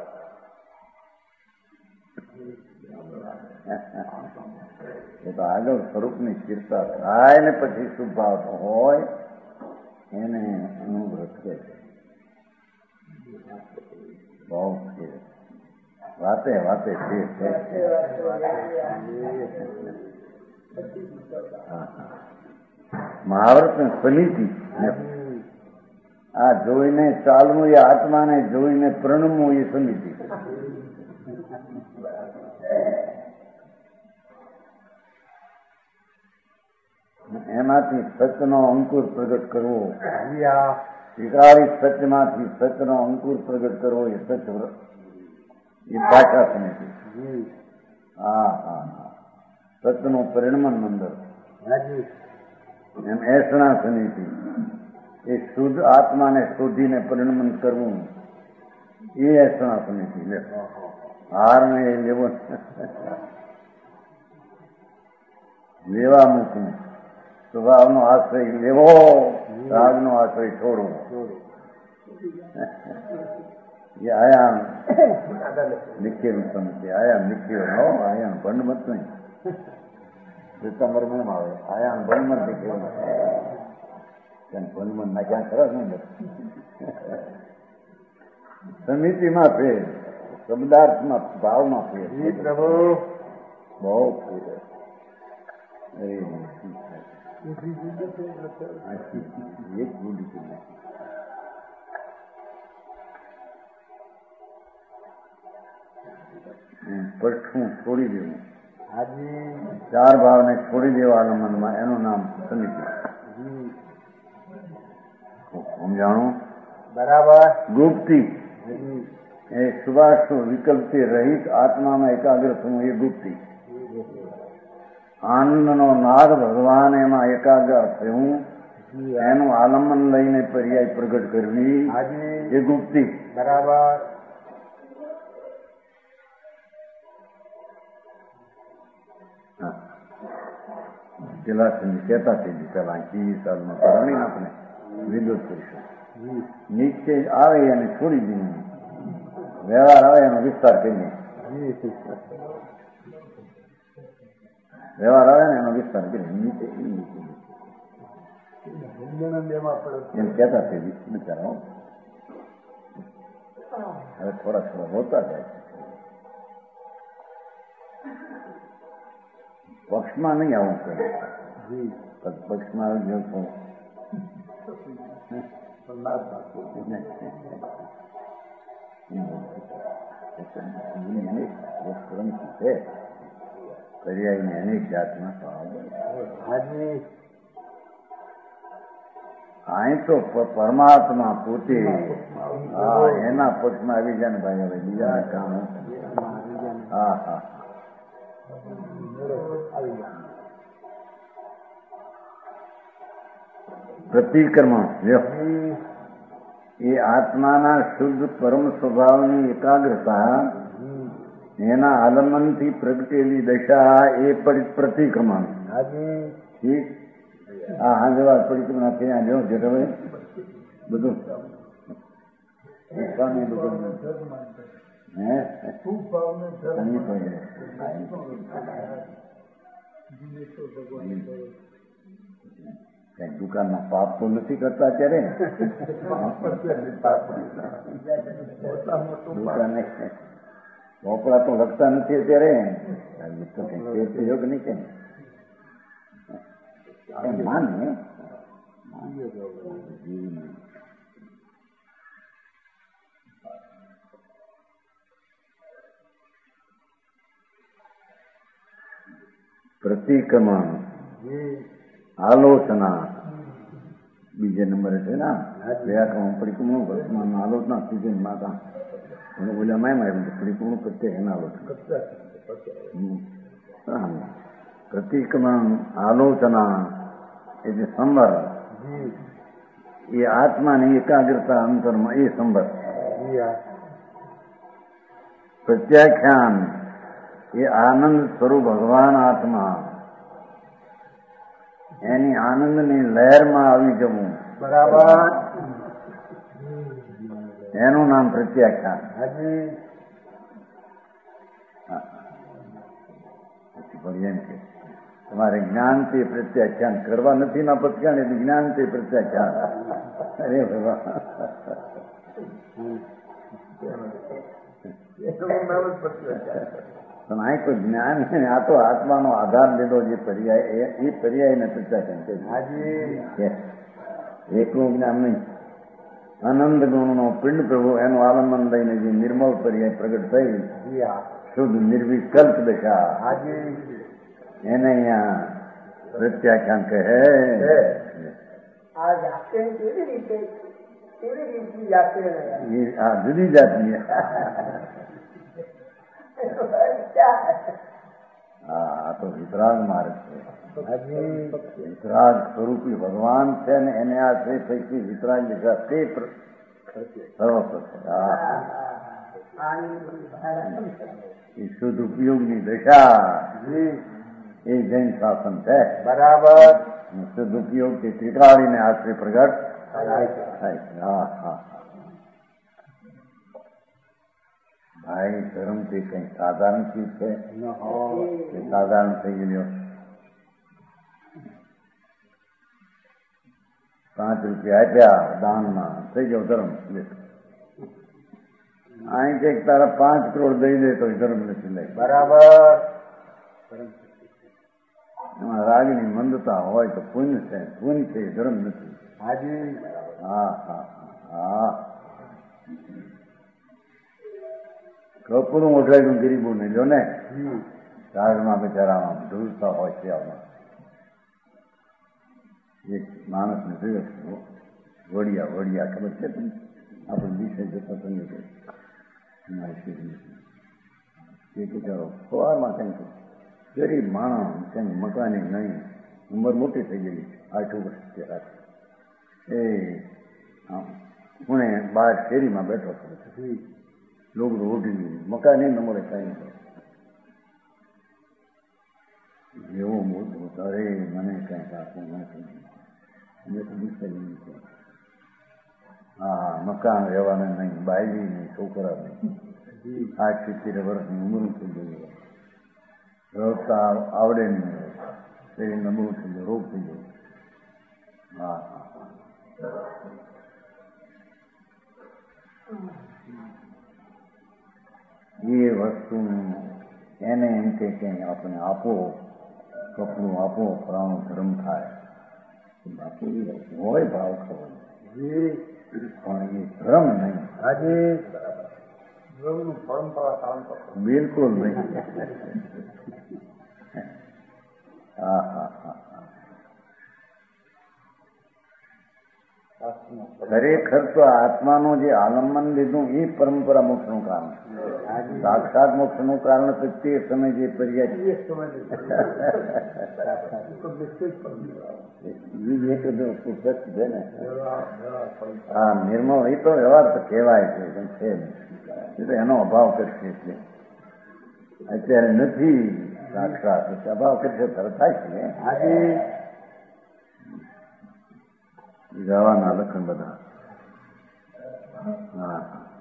એ તો આગળ સ્વરૂપની સ્થિરતા થાય ને પછી શુભ ભાવ હોય એને એનું વ્રત કહે છે. બહુ છે વાતે વાતે છે. મહાવ્રત ને સમિતિ આ જોઈને ચાલવું એ આત્માને જોઈને પ્રણમવું એ સમિતિ. એમાંથી સત્યનો અંકુર પ્રગટ કરવો, સ્વીકારી સત્યમાંથી સત્યનો અંકુર પ્રગટ કરવો એ સત્ય વ્રત, એ ભાષા સમિતિ. હા હા હા સત્યનું પરિણમન મંદિર એમ એસણા સમિતિ. એ શુદ્ધ આત્માને શોધીને પરિણમન કરવું એ એસણા સમિતિ. હાર ને લેવો લેવા મૂકવું, સ્વભાવનો આશ્રય લેવો, રાગનો આશ્રય છોડવો. એ આયામ લીખેલું સમિતિ. આયામ લીખેલો આયામ ભંડમત નહીં. સિતંબરમાં આવે આયામ ભંડમત લીખેલું ભંડમત ના ક્યાં ખરા નહીં. સમિતિમાં ફેર, શબ્દાર્થમાં ભાવમાં ફેર. પ્રભુ બહુ ફેર. એક બુદ્ધિ પઠવું છોડી દેવું, ચાર ભાવને છોડી દેવાના મનમાં એનું નામ સમિતિ. સમજાણું? બરાબર ગુપ્તિ એ શુભાશુભ વિકલ્પથી રહિત આત્મામાં એકાગ્ર થવું એ ગુપ્તિ. આનંદનો નાદ ભગવાન એમાં એકાગ્ર થયું એનું આલંબન લઈને પર્યાય પ્રગટ કરવી એ ગુપ્તિ. બરાબર પેલા કહેતા હતી પેલા 20 સાલમાં ભરણી આપણે વિરોધ કરીશું. નીચે આવે એને છોડી દીધું, વ્યવહાર આવે એનો વિસ્તાર કરીએ. વ્યવહાર આવે ને એનો વિસ્તાર કરે નીચે એમ કહેતા છે બિચારા. હવે થોડા થોડા હોતા જાય છે. પક્ષમાં નહીં આવું કરે. પક્ષમાં આવી ગયો તો અનેક છે પર્યાયની અનેક જાતના સ્વભાવ. અહીં તો પરમાત્મા પોતે એના પક્ષમાં આવી જાય ને ભાઈ. હવે બીજા કામ હા હા પ્રતિક્રમણ એ આત્માના શુદ્ધ પરમ સ્વભાવની એકાગ્રતા એના આલમનથી પ્રગટેલી દશા એ પ્રતિક્રમણ. ઠીક. આ હાજવા પરિક્રમણા થયા જો જગવે બધું કઈ દુકાનમાં પાપ તો નથી કરતા અત્યારે. દુકાને ચોપડા તો લખતા નથી અત્યારે. યોગ નહીં કે માને પ્રતિક્રમણ આલોચના બીજે નંબરે છે ને વ્યાકરણ પરિક્રમણ વર્તમાન આલોચના સીઝન માતા ઓલામાં આવ્યું પરિક્રમણ પ્રત્યે એના આલોચના પ્રતિક્રમણ આલોચના એટલે સંવર એ આત્માની એકાગ્રતા અંતરમાં એ સંવર. પ્રત્યાખ્યાન એ આનંદ સ્વરૂપ ભગવાન આત્મા એની આનંદની લહેરમાં આવી જવું. બરાબર. એનું નામ પ્રત્યાખ્યાન. પછી એમ કે તમારે જ્ઞાનથી પ્રત્યાખ્યાન કરવા નથી ના પત્યાન એટલે જ્ઞાનથી પ્રત્યાખ્યાન. અરે ભગવાન અહીં તો જ્ઞાન આ તો આત્માનો આધાર લીધો જે પર્યાય એ પર્યાયને પ્રત્યાખ્યાન છે. એકલું જ્ઞાન નહીં. આનંદ ગુણનો પિંડ પ્રભુ એનું આલંબન લઈને જે નિર્મળ પર્યાય પ્રગટ થઈ શુદ્ધ નિર્વિકલ્પ દશા એને અહીંયા પ્રત્યાખ્યાન કહે. જુદી જાતની આ તો વિતરાગ માર્ગ છે. વિતરાગ સ્વરૂપી ભગવાન છે ને એને આ શ્રી પૈકી વિતરાગ દિશા તે સર્વસ્વ છે. શુદ્ધ ઉપયોગની દશા એ જૈન શાસન છે. બરાબર. શુદ્ધ ઉપયોગથી ત્રિકાળીને આશ્રય પ્રગટ થાય છે. હા હા ભાઈ ધર્મથી કઈ સાધારણ ચીજ છે સાધારણ થઈ ગયેલો. 5 રૂપિયા આપ્યા દાનમાં થઈ ગયો ધર્મ. અહીં કઈક તારા 5 કરોડ દઈ દે તો ધર્મ નથી લઈ. બરાબર. એમાં રાગની મંદતા હોય તો પુણ્ય છે. પુણ્ય છે ધર્મ નથી. હાજી. હા હા હા. કપડું ઓઢાયું ગરીબો ને લો ને રાગમાં બિચારામાં ઢૂલતા હોય છે. એક માણસને જોયો વડિયા ખબર છે આપણે દિશે જતા તમને એ બિચારો સવારમાં કંઈક ગરીબ માણસ તેની મકાની નહીં ઉંમર મોટી થઈ ગયેલી 8 વર્ષ એ હું બહાર શેરીમાં બેઠો હતો. લોગડું ઓઢી મકાને ન મળે કાંઈ નહીં. એવો મોટો અરે મને કાંઈક આપવું નથી. મેં તો મુશ્કેલી નથી. હા મકાન રહેવાના નહીં, બાયલી નહીં, છોકરા નહીં. 60-70 વર્ષની ઉંમર થઈ ગઈ. રડતા આવડે નહીં. શરીર નબળું થઈ જાય, રોગ થઈ જાય. હા હા એ વસ્તુ એને એમ કે આપણે આપો, કપડું આપો, ફલાણો ધર્મ થાય. બાકી હોય ભાવ ખરો, પણ એ ધર્મ નહીં. બિલકુલ નહીં. હા હા હા. ખરેખર તો આત્માનું જે આલંબન લીધું એ પરંપરા મોક્ષનું કારણ. સાક્ષાત મોક્ષનું કારણ તો તે સમય જે પર્યાય છે ને. હા, નિર્મળ એ તો વ્યવહાર તો કહેવાય છે, પણ છે એ તો એનો અભાવ કરશે. એટલે અત્યારે નથી સાક્ષાત, અભાવ કરશે તરત થાય છે. ગાવાના લખણ બધા. હા,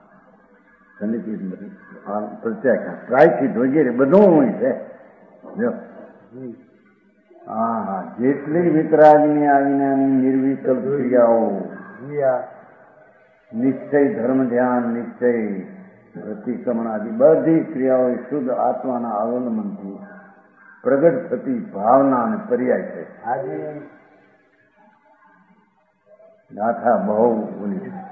પ્રત્યાખ્યાન, પ્રાયશ્ચિત વગેરે બધું હોય છે. હા હા, જેટલી વિતરાગની આજ્ઞાની નિર્વિકલ્પ ક્રિયાઓ, નિશ્ચય, ધર્મ ધ્યાન, નિશ્ચય, પ્રતિક્રમણ આદિ બધી ક્રિયાઓ શુદ્ધ આત્માના અવલંબનથી પ્રગટ થતી ભાવના અને પર્યાય છે. ગાથા બહુ ઓલી છે.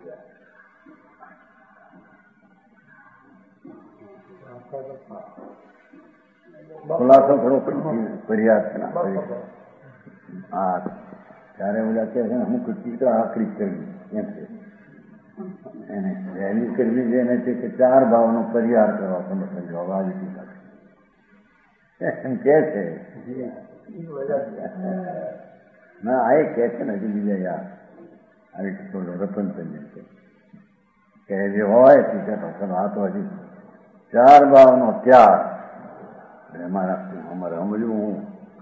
ખુલાસો થોડો પર્યાપ્ત ના કરી. હા, ત્યારે બધા કહે છે અમુક ચિત્ર આકરી કરવી એમ છે. એને વહેલી કરવી છે એને કે ચાર ભાવનો પરિહાર કરવા તમે જવાબ આવી દીધા એમ કે છે. ના, આ એ કે છે ને હજી બીજા યાર આવી રતન સંજન કે જે હોય આ તો હજી ચાર ભાવનો ત્યાગ અમારે સમજવું હું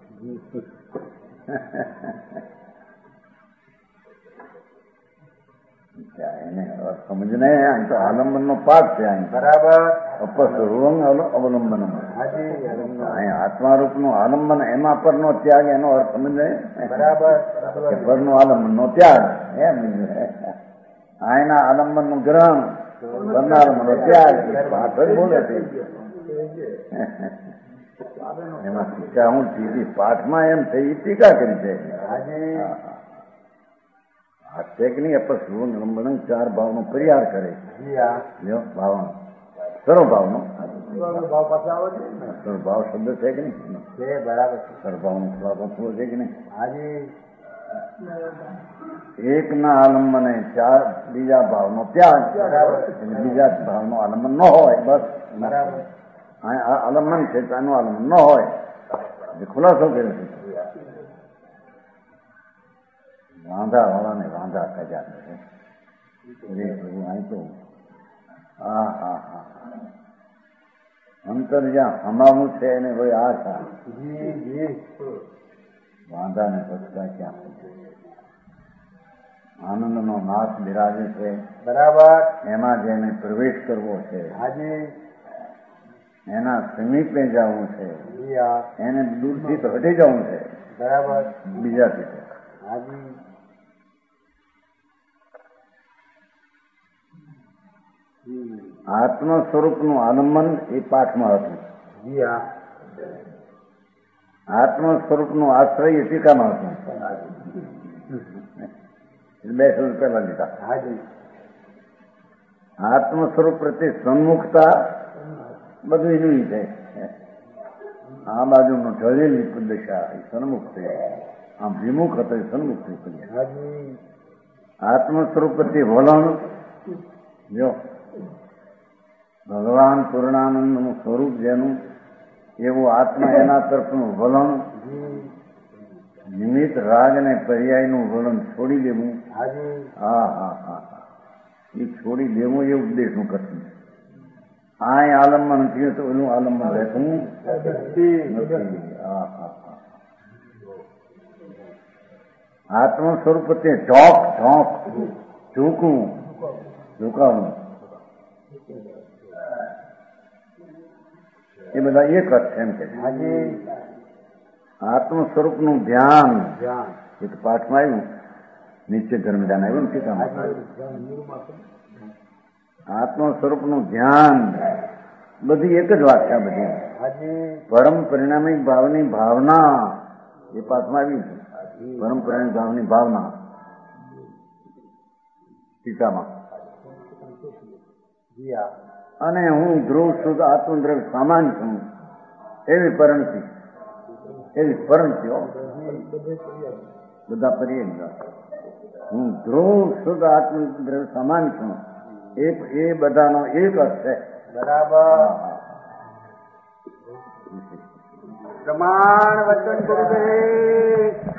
એને સમજને અહીં તો આલંબન નો પાઠ છે. અહીં બરાબર અપસ્વરૂપ અવલંબન, અહીં આત્મારૂપ નું આલંબન એમાં પર નો ત્યાગ, એનો અર્થ સમજે બરાબર. પર નું આલંબન નો ત્યાગ એમ અહીંના આલંબન નું ગ્રહણ, આલંબન નો ત્યાગ પાઠ જ બોલે છે. એમાં ટીકા હું ટીકી પાઠમાં એમ થઈ ટીકા કરી છે. આ ટેકની અપસ્વરૂપ લંબન ચાર ભાવનો પરિહાર કરે. ભાવ સર્વભાવનો સર્વભાવ શબ્દ છે કે નહીં? બરાબર. સર્વભાવનો ખુલાસો થયો છે કે નહીં? એકના આલંબને ચાર બીજા ભાવનો ત્યાગ, બીજા ભાવનો આલંબન ન હોય. બસ બરાબર. આલંબન છે આનું આલંબન ન હોય. ખુલાસો કર્યો છે. વાંધા વાળાને વાંધા કજા કરે. અહીં તો હા હા હા, અંતર જ્યાં હમાવું છે એને ભાઈ આ છે વાંધા ને પછતા ક્યાં. આનંદનો નાશ બિરાજે છે બરાબર. એમાં જેને પ્રવેશ કરવો છે, એના સમીપે જવું છે, એને દૂરથી તો હટી જવું છે બરાબર. બીજાથી તો આત્મ સ્વરૂપનું આલંબન એ પાઠમાં હતું. આત્મ સ્વરૂપનું આશ્રય એ ટીકામાં હતું. બે શબ્દ પહેલા લીધા. આત્મ સ્વરૂપ પ્રત્યે સન્મુખતા બધું એનું છે. આ બાજુનું ઢળેલી દશા એ સન્મુખ થઈ, આમ વિમુખ હતો એ સન્મુખ થઈ પડી. આત્મ સ્વરૂપ પ્રત્યે વલણ, જો ભગવાન પૂર્ણાનંદનું સ્વરૂપ જેનું એવું આત્મા એના તરફનું વલણ, નિમિત્ત રાગ અને પર્યાયનું વલણ છોડી દેવું. હા હા હા, એ છોડી દેવું એ ઉપદેશનું કથન. આ આલંબન થયું તો એનું આલંબન રહેતું નથી. હા હા હા, આત્મ સ્વરૂપ પ્રત્યે ઝોંક ઝોંક, ઝૂકવું, ઝુકાવવું, એ બધા એક અર્થ એમ કે આત્મ સ્વરૂપનું ધ્યાન ધ્યાન એ તો પાઠમાં આવ્યું, નિશ્ચય ધર્મ ધ્યાન આવ્યું ને ટીકામાં. આત્મ સ્વરૂપનું ધ્યાન બધી એક જ વાત છે. આ બધી પરમ પરિણામી ભાવની ભાવના એ પાઠમાં આવ્યું છે. પરમ પરિણામી ભાવની ભાવના ટીકામાં. અને હું ધ્રુવ શુદ્ધ આત્મદ્રવ્ય સામાન છું એવી પરણતિ, એવી પરણતિ બધા પર્યાય. હું ધ્રુવ શુદ્ધ આત્મદ્રવ્ય સામાન છું એ બધાનો એક જ છે. બરાબર. પ્રમાણ વચન ગુરુદેવ.